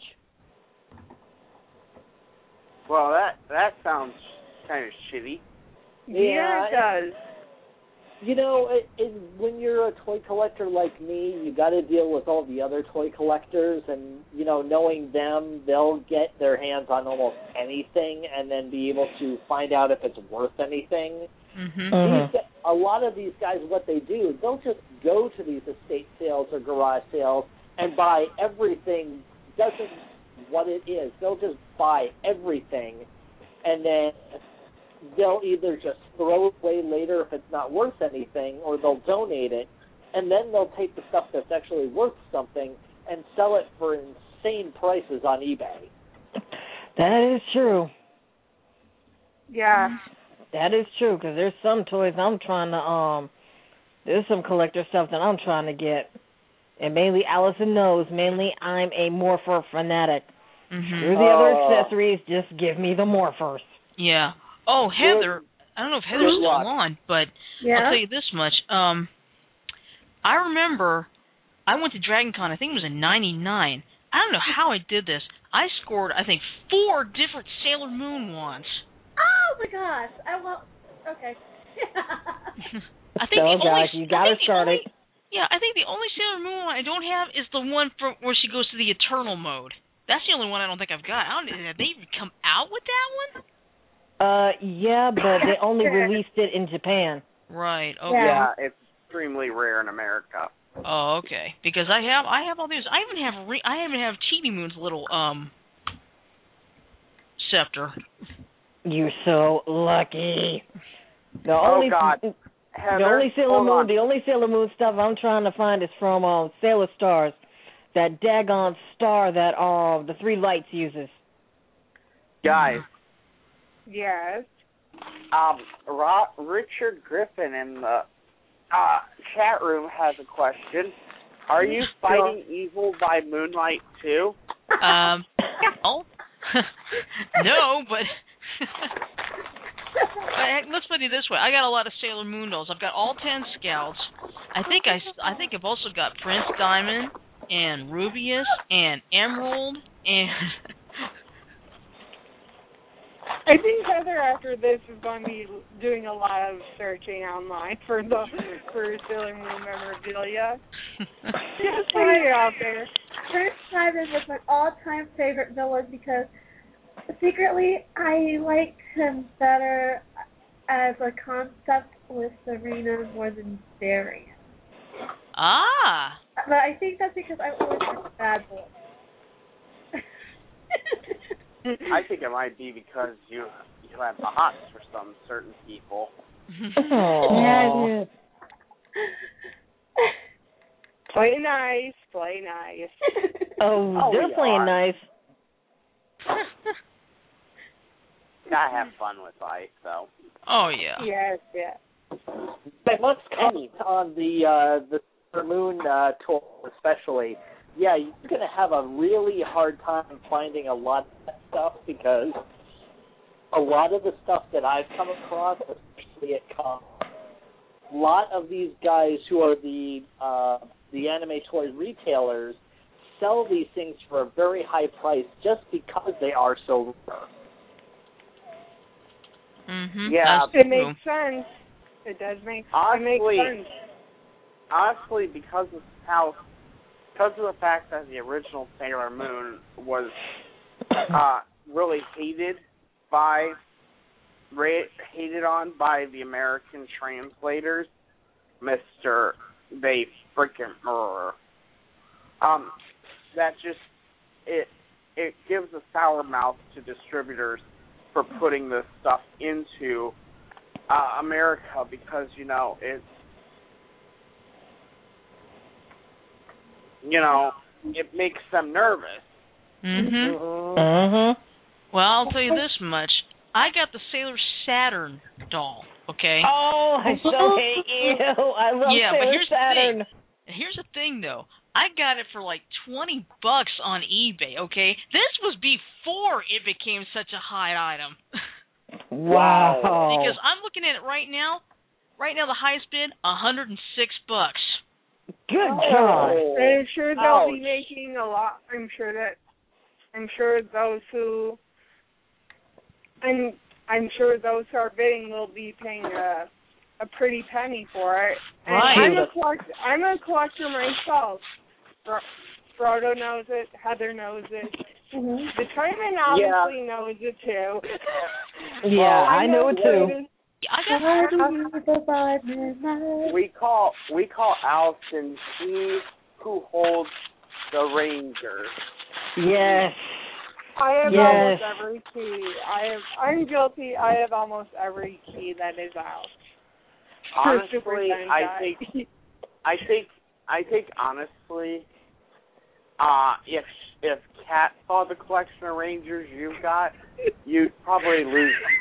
Well, that sounds kind of shitty. Yeah, it does. You know, when you're a toy collector like me, you got to deal with all the other toy collectors, and you know, knowing them, they'll get their hands on almost anything, and then be able to find out if it's worth anything. Mm-hmm. A lot of these guys, what they do, they'll just go to these estate sales or garage sales and buy everything. Doesn't what it is. They'll just buy everything, and then they'll either just throw it away later if it's not worth anything, or they'll donate it, and then they'll take the stuff that's actually worth something and sell it for insane prices on eBay. That is true. Yeah. That is true, because there's some toys I'm trying to, there's some collector stuff that I'm trying to get. And mainly, Allison knows, I'm a morpher fanatic. Screw the other accessories, just give me the morphers. Yeah. Oh, Heather, I don't know if Heather's still on, but I'll tell you this much. I remember I went to Dragon Con, I think it was in 99. I don't know how I did this. I scored, I think, 4 different Sailor Moon wands. Oh my gosh! Okay. I think you got to start it. Yeah, I think the only Sailor Moon one I don't have is the one where she goes to the Eternal mode. That's the only one I don't think I've got. Have they even come out with that one? Yeah, but they only released it in Japan. Right. Okay. Yeah, it's extremely rare in America. Oh, okay. Because I have all these. I even have Chibi Moon's little scepter. You're so lucky. The only Sailor Moon stuff I'm trying to find is from Sailor Stars, that daggone star that the 3 lights uses. Guys. Yes. Richard Griffin in the chat room has a question. Are you fighting evil by moonlight too? No, but let's put it this way. I got a lot of Sailor Moon dolls. I've got all 10 Scouts. I think I've also got Prince Diamond and Rubius and Emerald and I think Heather, after this, is going to be doing a lot of searching online for Sailor Moon memorabilia. Just putting it out there. Prince Diamond was my all-time favorite villain because secretly I liked him better as a concept with Serena more than Darius. Ah. But I think that's because I always been a bad boy. I think it might be because you have the hots for some certain people. Oh. Play nice, play nice. They're playing nice. Gotta have fun with life, though. Oh yeah. Yes, yeah. I must comment on the Sailor Moon tour especially. Yeah, you're going to have a really hard time finding a lot of that stuff because a lot of the stuff that I've come across, especially at Con, a lot of these guys who are the anime toy retailers sell these things for a very high price just because they are so rare. Mm-hmm. Yeah, it makes sense. It does make sense. honestly, because of the fact that the original Sailor Moon was really hated on by the American translators, Mr. They freaking that just it gives a sour mouth to distributors for putting this stuff into America, because it makes them nervous. Well, I'll tell you this much. I got the Sailor Saturn doll, okay? Oh, I so hate you. I love Sailor Saturn. Here's the thing, though. I got it for like $20 on eBay, okay? This was before it became such a high item. Wow. Because I'm looking at it right now. Right now, the highest bid, $106. Good God. I'm sure they'll be making a lot. I'm sure those who are bidding will be paying a pretty penny for it. And Right. I'm a collector myself. Frodo knows it. Heather knows it. The tournament obviously knows it too. Yeah, I know it too. We call Allison he who holds the Ranger. Yes. I have almost every key. I'm guilty. I have almost every key that is out. Honestly, I think honestly, if Kat saw the collection of Rangers you've got, you'd probably lose them.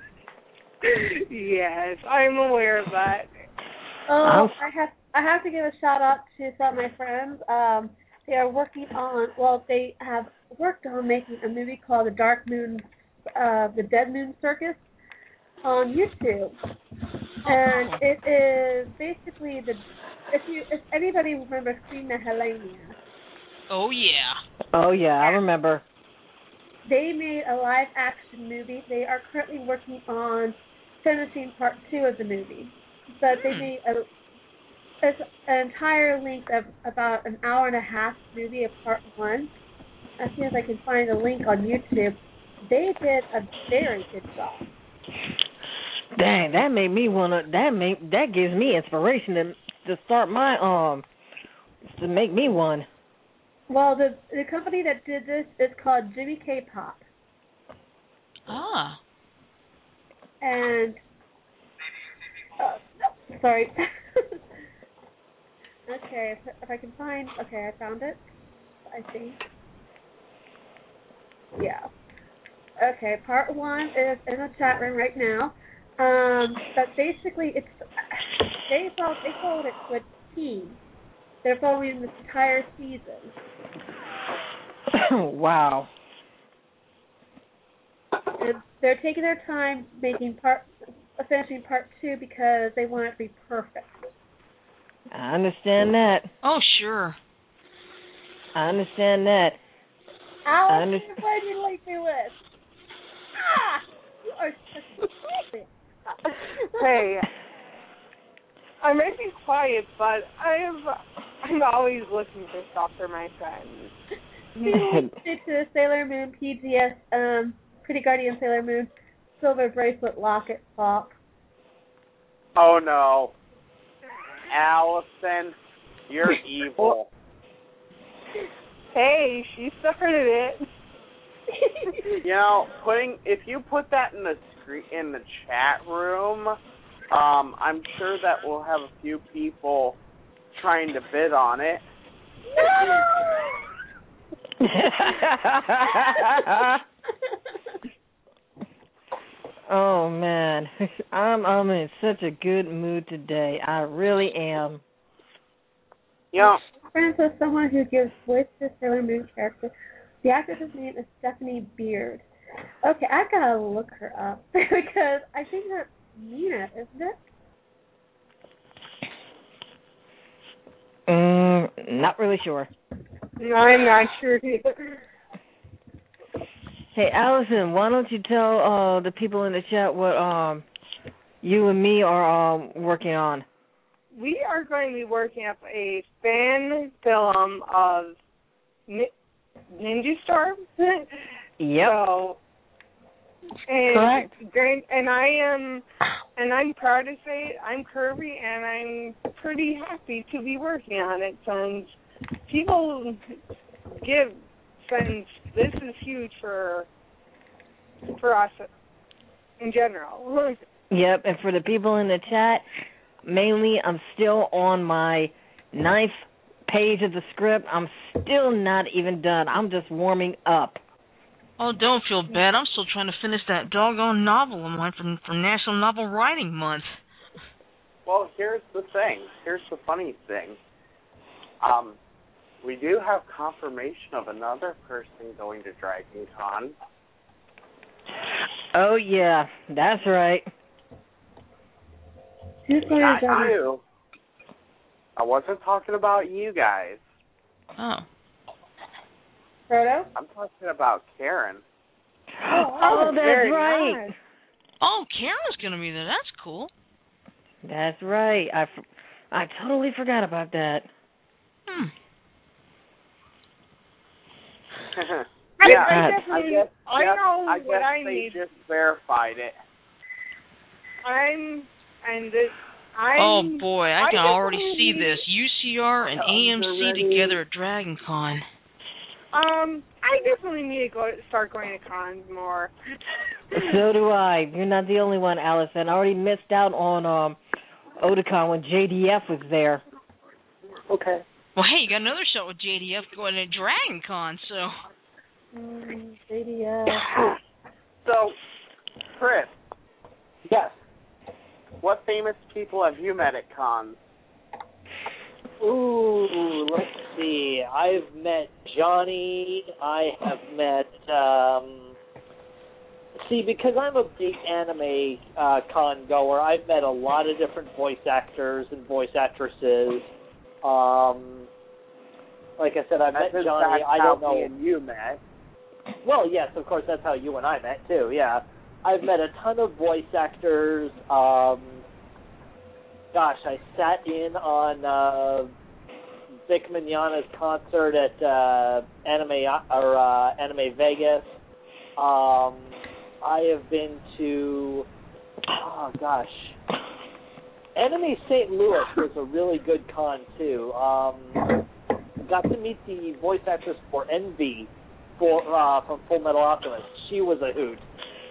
Yes, I'm aware of that. I have to give a shout out to some of my friends. They are working on. Well, they have worked on making a movie called The Dead Moon Circus on YouTube, and it is basically if anybody remembers Queen Helena. Oh yeah. Oh yeah, I remember. They made a live action movie. They are currently working on finishing part 2 of the movie, but they made an entire length of about an hour and a half movie of part 1. As soon as I can find the link on YouTube, they did a very good job. Dang, that made me wanna. That gives me inspiration to start my to make me one. Well, the company that did this is called Jimmy K Pop. Ah. And sorry. Okay, if I can find. Okay, I found it. I think. Yeah. Okay, part 1 is in the chat room right now. But basically, they followed it with team. They're following this entire season. Wow. And they're taking their time finishing part 2 because they want it to be perfect. I understand that. Oh, sure. I understand that. Alex, why did you like do this? You are such a bitch. Hey, I may be quiet, but I'm always looking for stuff for my friends. It's a Sailor Moon PGS, Pretty Guardian Sailor Moon silver bracelet locket swap. Oh no, Allison, you're evil. Hey, she started it. If you put that in the chat room, I'm sure that we'll have a few people trying to bid on it. Oh man, I'm in such a good mood today. I really am. Yeah. Friends with someone who gives voice to Sailor Moon character. The actress's name is Stephanie Beard. Okay, I've got to look her up because I think that's Nina, isn't it? Not really sure. No, I'm not sure either. Hey, Allison, why don't you tell the people in the chat what you and me are working on? we are going to be working up a fan film of Ninja Storm. Yep. So, and correct. And I'm proud to say I'm Kirby, and I'm pretty happy to be working on it since since this is huge for us in general. Yep, and for the people in the chat, mainly I'm still on my 9th page of the script. I'm still not even done. I'm just warming up. Oh, don't feel bad. I'm still trying to finish that doggone novel of mine from National Novel Writing Month. Well, here's the thing. Here's the funny thing. We do have confirmation of another person going to Dragon Con. Oh, yeah, that's right. Who's going Not to Dragon? you. I wasn't talking about you guys. Oh. Frodo? I'm talking about Karen. Oh, that's right. Nice. Oh, Karen's going to be there. That's cool. That's right. I totally forgot about that. Yeah, I know I what I they need. just verified it. Oh boy, I can already see this. UCR and AMC together at Dragon Con. I definitely need to start going to cons more. So do I. You're not the only one, Allison. I already missed out on Otakon when JDF was there. Okay. Well, hey, you got another show with JDF going to Dragon Con, so... JDF. So, Chris. Yes. What famous people have you met at cons? Ooh, let's see. I've met Johnny. I have met... see, because I'm a big anime con goer, I've met a lot of different voice actors and voice actresses. Like I said, I met Johnny. I don't know. And you met. Well, yes, of course, that's how you and I met, too, yeah. I've met a ton of voice actors. Gosh, I sat in on Vic Mignogna's concert at Anime Vegas. I have been to, Anime St. Louis was a really good con, too. Got to meet the voice actress for Envy from Full Metal Alchemist. She was a hoot.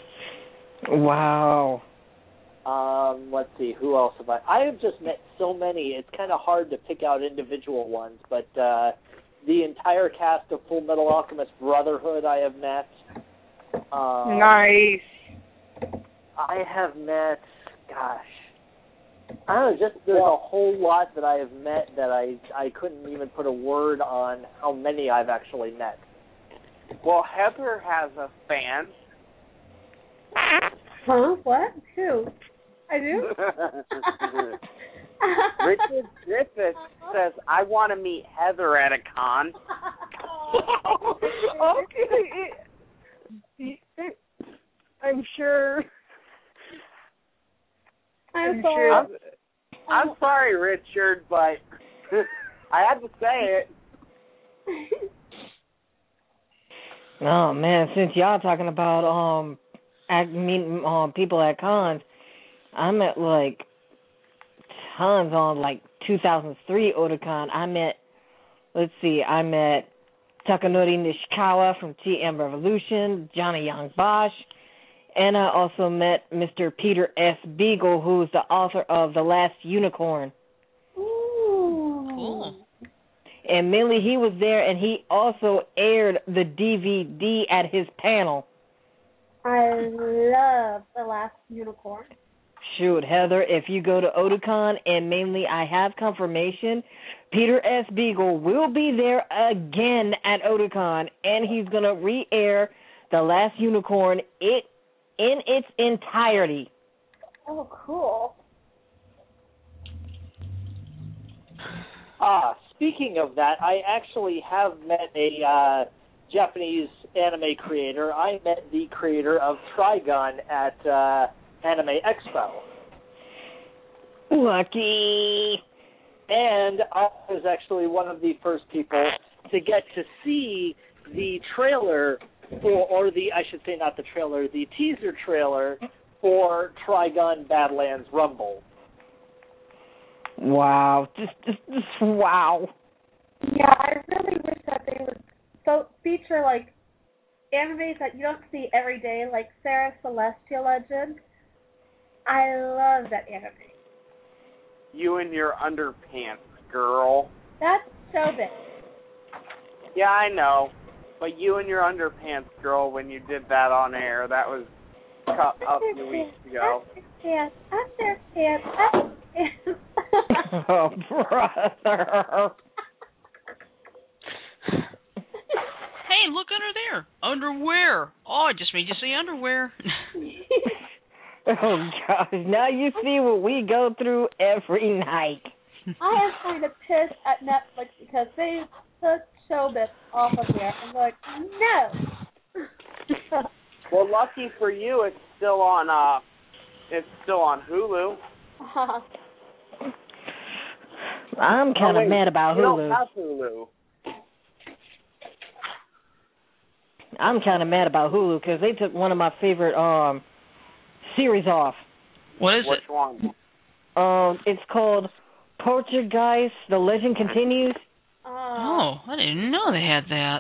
Wow. Let's see, who else have I have just met so many, it's kind of hard to pick out individual ones, but the entire cast of Full Metal Alchemist Brotherhood I have met. Nice. I have met, I don't know, there's a whole lot that I have met that I couldn't even put a word on how many I've actually met. Well, Heather has a fan. Huh? What? Who? I do? Richard Griffith says, I want to meet Heather at a con. Okay. I'm sure. I'm sorry, Richard, but I had to say it. Oh man, since y'all talking about meeting people at cons, I met like tons on like 2003 Otakon. I met Takanori Nishikawa from TM Revolution, Johnny Young Bosch, and I also met Mr. Peter S. Beagle, who's the author of The Last Unicorn. Ooh. Cool. And mainly he was there, and he also aired the DVD at his panel. I love The Last Unicorn. Shoot, Heather, if you go to Otakon, and mainly I have confirmation, Peter S. Beagle will be there again at Otakon, and he's going to re-air The Last Unicorn in its entirety. Oh, cool. Speaking of that, I actually have met a Japanese anime creator. I met the creator of Trigun at Anime Expo. Lucky. And I was actually one of the first people to get to see the trailer or I should say not the trailer, the teaser trailer for Trigun Badlands Rumble. Wow. Just wow. Yeah, I really wish that they would feature, like, animes that you don't see every day, like Sarah Celestial Legend. I love that anime. You and your underpants, girl. That's so big. Yeah, I know. But you and your underpants, girl, when you did that on air, that was cut up a few weeks ago. Underpants. Oh, brother. Hey, look under there. Underwear. Oh, I just made you say underwear. Oh, gosh. Now you see what we go through every night. I am kind of pissed at Netflix because they took Showbiz off of there. I'm like, no. Well, lucky for you, it's still on Hulu. I'm kind of mad about Hulu. You don't have Hulu. I'm kind of mad about Hulu because they took one of my favorite series off. What is Which it? one? It's called Poltergeist: The Legend Continues. Oh, I didn't know they had that.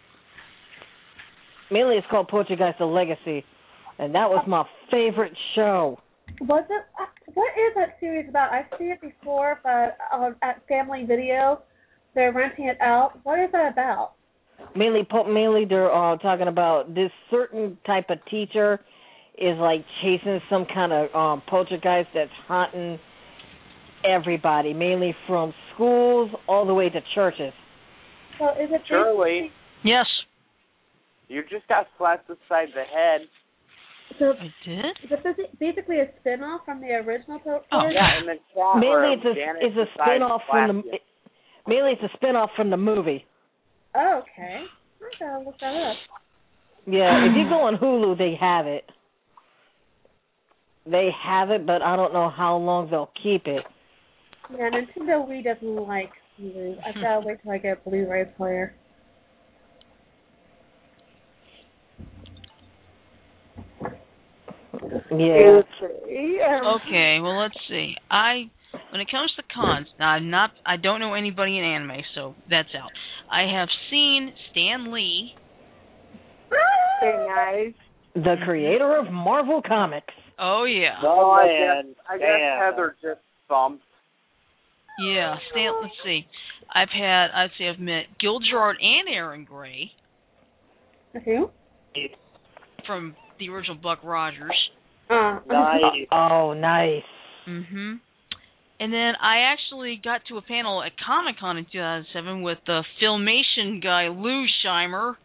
Mainly, it's called Poltergeist: The Legacy, and that was my favorite show. Was it? What is that series about? I've seen it before, but at Family Video, they're renting it out. What is that about? Mainly they're talking about this certain type of teacher is like chasing some kind of poltergeist that's haunting everybody, mainly from schools all the way to churches. So is it Shirley? Yes. You just got slapped beside the head. So I did? Is it basically a spin-off from the original Poltergeist? Oh, yeah, in the chat mainly room, it's a spin-off from the mainly it's a spin-off from the movie. Oh, okay. I gotta look that up. Yeah, if you go on Hulu, they have it. They have it, but I don't know how long they'll keep it. Yeah, Nintendo Wii doesn't like Hulu. I've got to wait till I get a Blu-ray player. Yeah. Okay, well let's see. When it comes to cons, now I don't know anybody in anime, so that's out. I have seen Stan Lee. Very nice. The creator of Marvel Comics. Oh yeah. Oh, I guess Heather just thumped. Yeah, Stan. Let's see. I've met Gil Gerard and Aaron Gray. Who? From the original Buck Rogers. Nice. Oh, nice. Mhm. And then I actually got to a panel at Comic-Con in 2007 with the Filmation guy Lou Scheimer.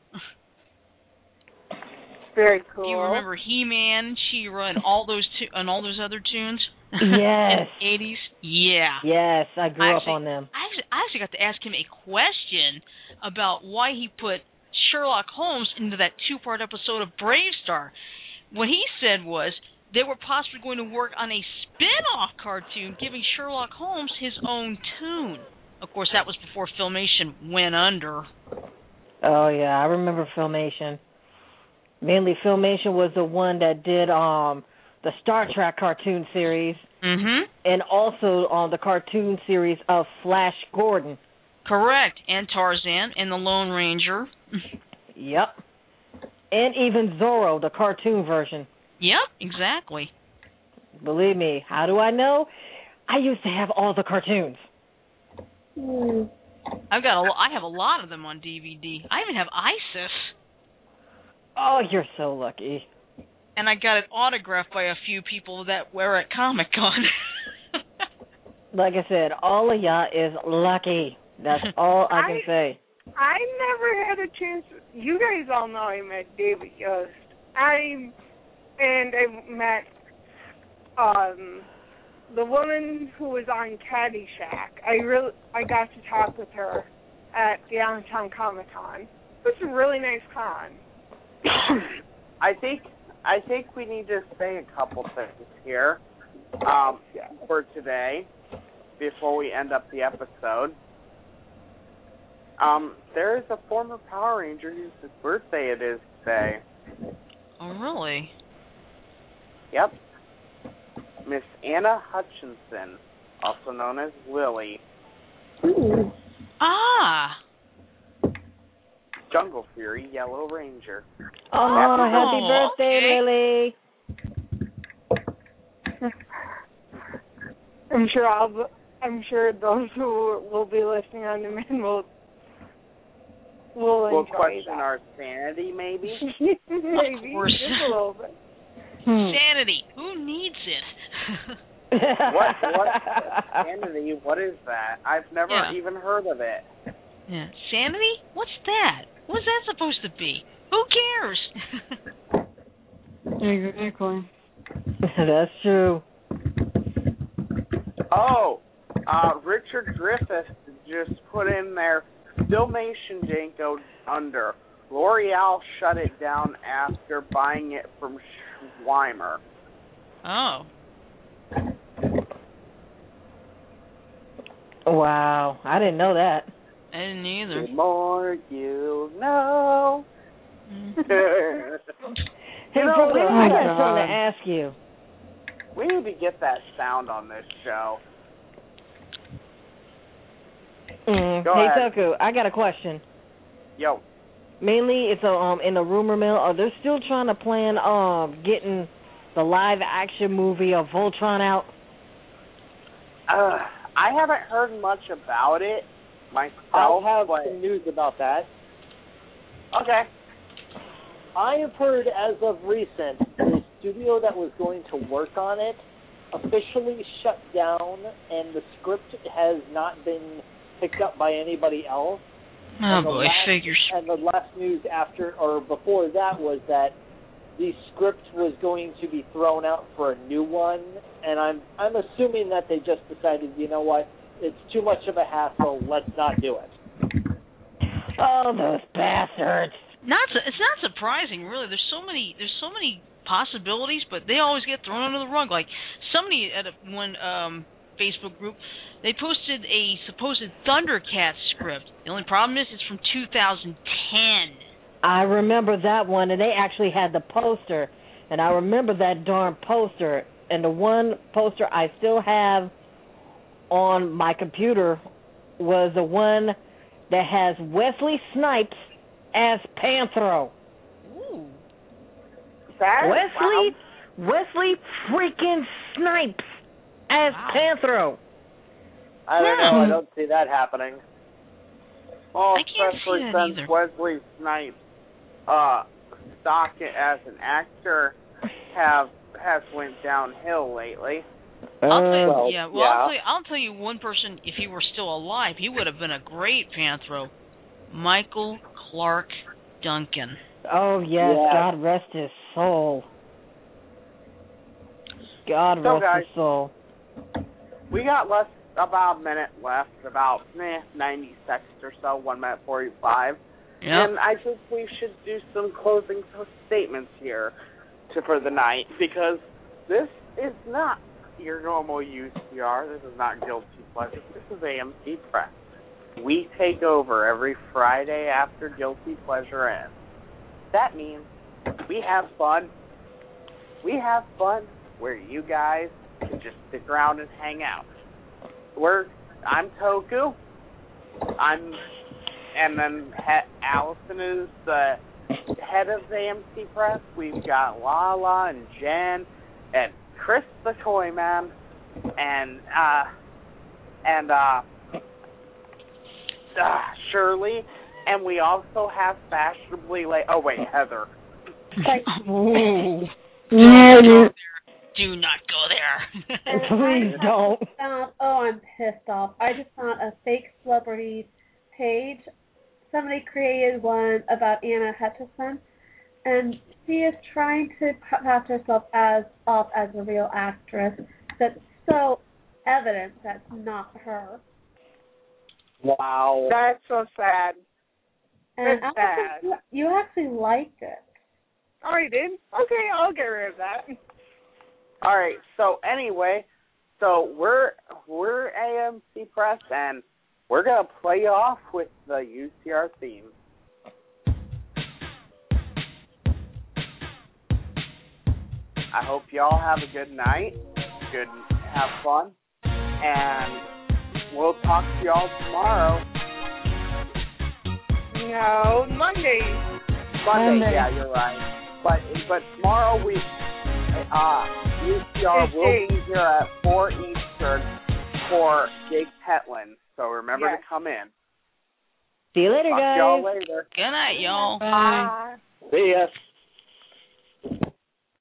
Very cool. You remember He-Man, She-Ra, and all those other tunes? Yes. In the 80s? Yeah. Yes, I grew up on them. I actually got to ask him a question about why he put Sherlock Holmes into that 2-part episode of Brave Star. What he said was they were possibly going to work on a spin-off cartoon giving Sherlock Holmes his own tune. Of course, that was before Filmation went under. Oh, yeah, I remember Filmation. Mainly Filmation was the one that did the Star Trek cartoon series. Mm-hmm. And also on the cartoon series of Flash Gordon. Correct. And Tarzan and the Lone Ranger. Yep. And even Zorro, the cartoon version. Yep, exactly. Believe me, how do I know? I used to have all the cartoons. I have a lot of them on DVD. I even have ISIS. Oh, you're so lucky. And I got it autographed by a few people that were at Comic-Con. Like I said, all of y'all is lucky. That's all I can say. I never had a chance. You guys all know I met David Yost. I met the woman who was on Caddyshack. I got to talk with her at the Downtown Comic-Con. It was a really nice con. I think we need to say a couple things here for today. before we end up the episode. There is a former Power Ranger whose birthday it is today. Oh, really? Yep. Miss Anna Hutchinson, also known as Lily. Ooh. Ah! Jungle Fury Yellow Ranger. Oh, happy birthday, Lily. I'm sure those who will be listening on demand will We'll enjoy question that. our sanity, maybe? Maybe, Of course. just a little bit. Sanity. Who needs it? What sanity? What is that? I've never even heard of it. Yeah. Sanity? What's that? What's that supposed to be? Who cares? Exactly. That's true. Oh, Richard Griffith just put in there, Filmation didn't go under. L'Oreal shut it down after buying it from Schweimer. Oh. Wow, I didn't know that. I didn't either. The more you know. Hey, Brooklyn, I got something to ask you. We need to get that sound on this show. Go hey, ahead. Tuku, I got a question. Yo. Mainly, it's in the rumor mill. Are they still trying to plan getting the live action movie of Voltron out? I haven't heard much about it myself. I'll have some news about that. Okay. I have heard as of recent, the studio that was going to work on it officially shut down, and the script has not been picked up by anybody else. Oh boy, figures. And the last news after or before that was that the script was going to be thrown out for a new one, and I'm assuming that they just decided, you know what, it's too much of a hassle, let's not do it. Oh, those bastards! It's not surprising, really. There's so many possibilities, but they always get thrown under the rug. Like somebody at one Facebook group, they posted a supposed Thundercats script. The only problem is it's from 2010. I remember that one, and they actually had the poster, and I remember that darn poster. And the one poster I still have on my computer was the one that has Wesley Snipes as Panthro. Ooh. Wesley freaking Snipes as Panthro. I don't know. I don't see that happening. Well, I can't especially see that since either. Wesley Snipes' stock as an actor has went downhill lately. I'll tell you one person. If he were still alive, he would have been a great Panthro. Michael Clark Duncan. Oh yes, God rest his soul. God rest his soul. We got about a minute left, about 90 seconds or so, 1 minute 45. Yep. And I think we should do some closing statements here for the night, because this is not your normal UCR. This is not Guilty Pleasure. This is AMC Press. We take over every Friday after Guilty Pleasure ends. That means we have fun. We have fun where you guys can just stick around and hang out. I'm Toku. And then Allison is the head of the AMC Press. We've got Lala and Jen and Chris the Toy Man and Shirley, and we also have fashionably late. Oh wait, Heather. Do not go there. Please don't. I'm pissed off. I just found a fake celebrity page. Somebody created one about Anna Hutchinson, and she is trying to pass herself off as a real actress. That's so evident that's not her. Wow. That's so sad. And That's sad. You actually liked it. Oh, you did? Okay, I'll get rid of that. All right. So anyway, So we're AMC Press, and we're going to play off with the UCR theme. I hope y'all have a good night, have fun, and we'll talk to y'all tomorrow. No, Monday. Monday, yeah, you're right. But tomorrow UCR will be here at 4 Eastern for Jake Hetland. So remember to come in. See you later, Talk guys. to y'all later. Good night, y'all. Bye. See ya.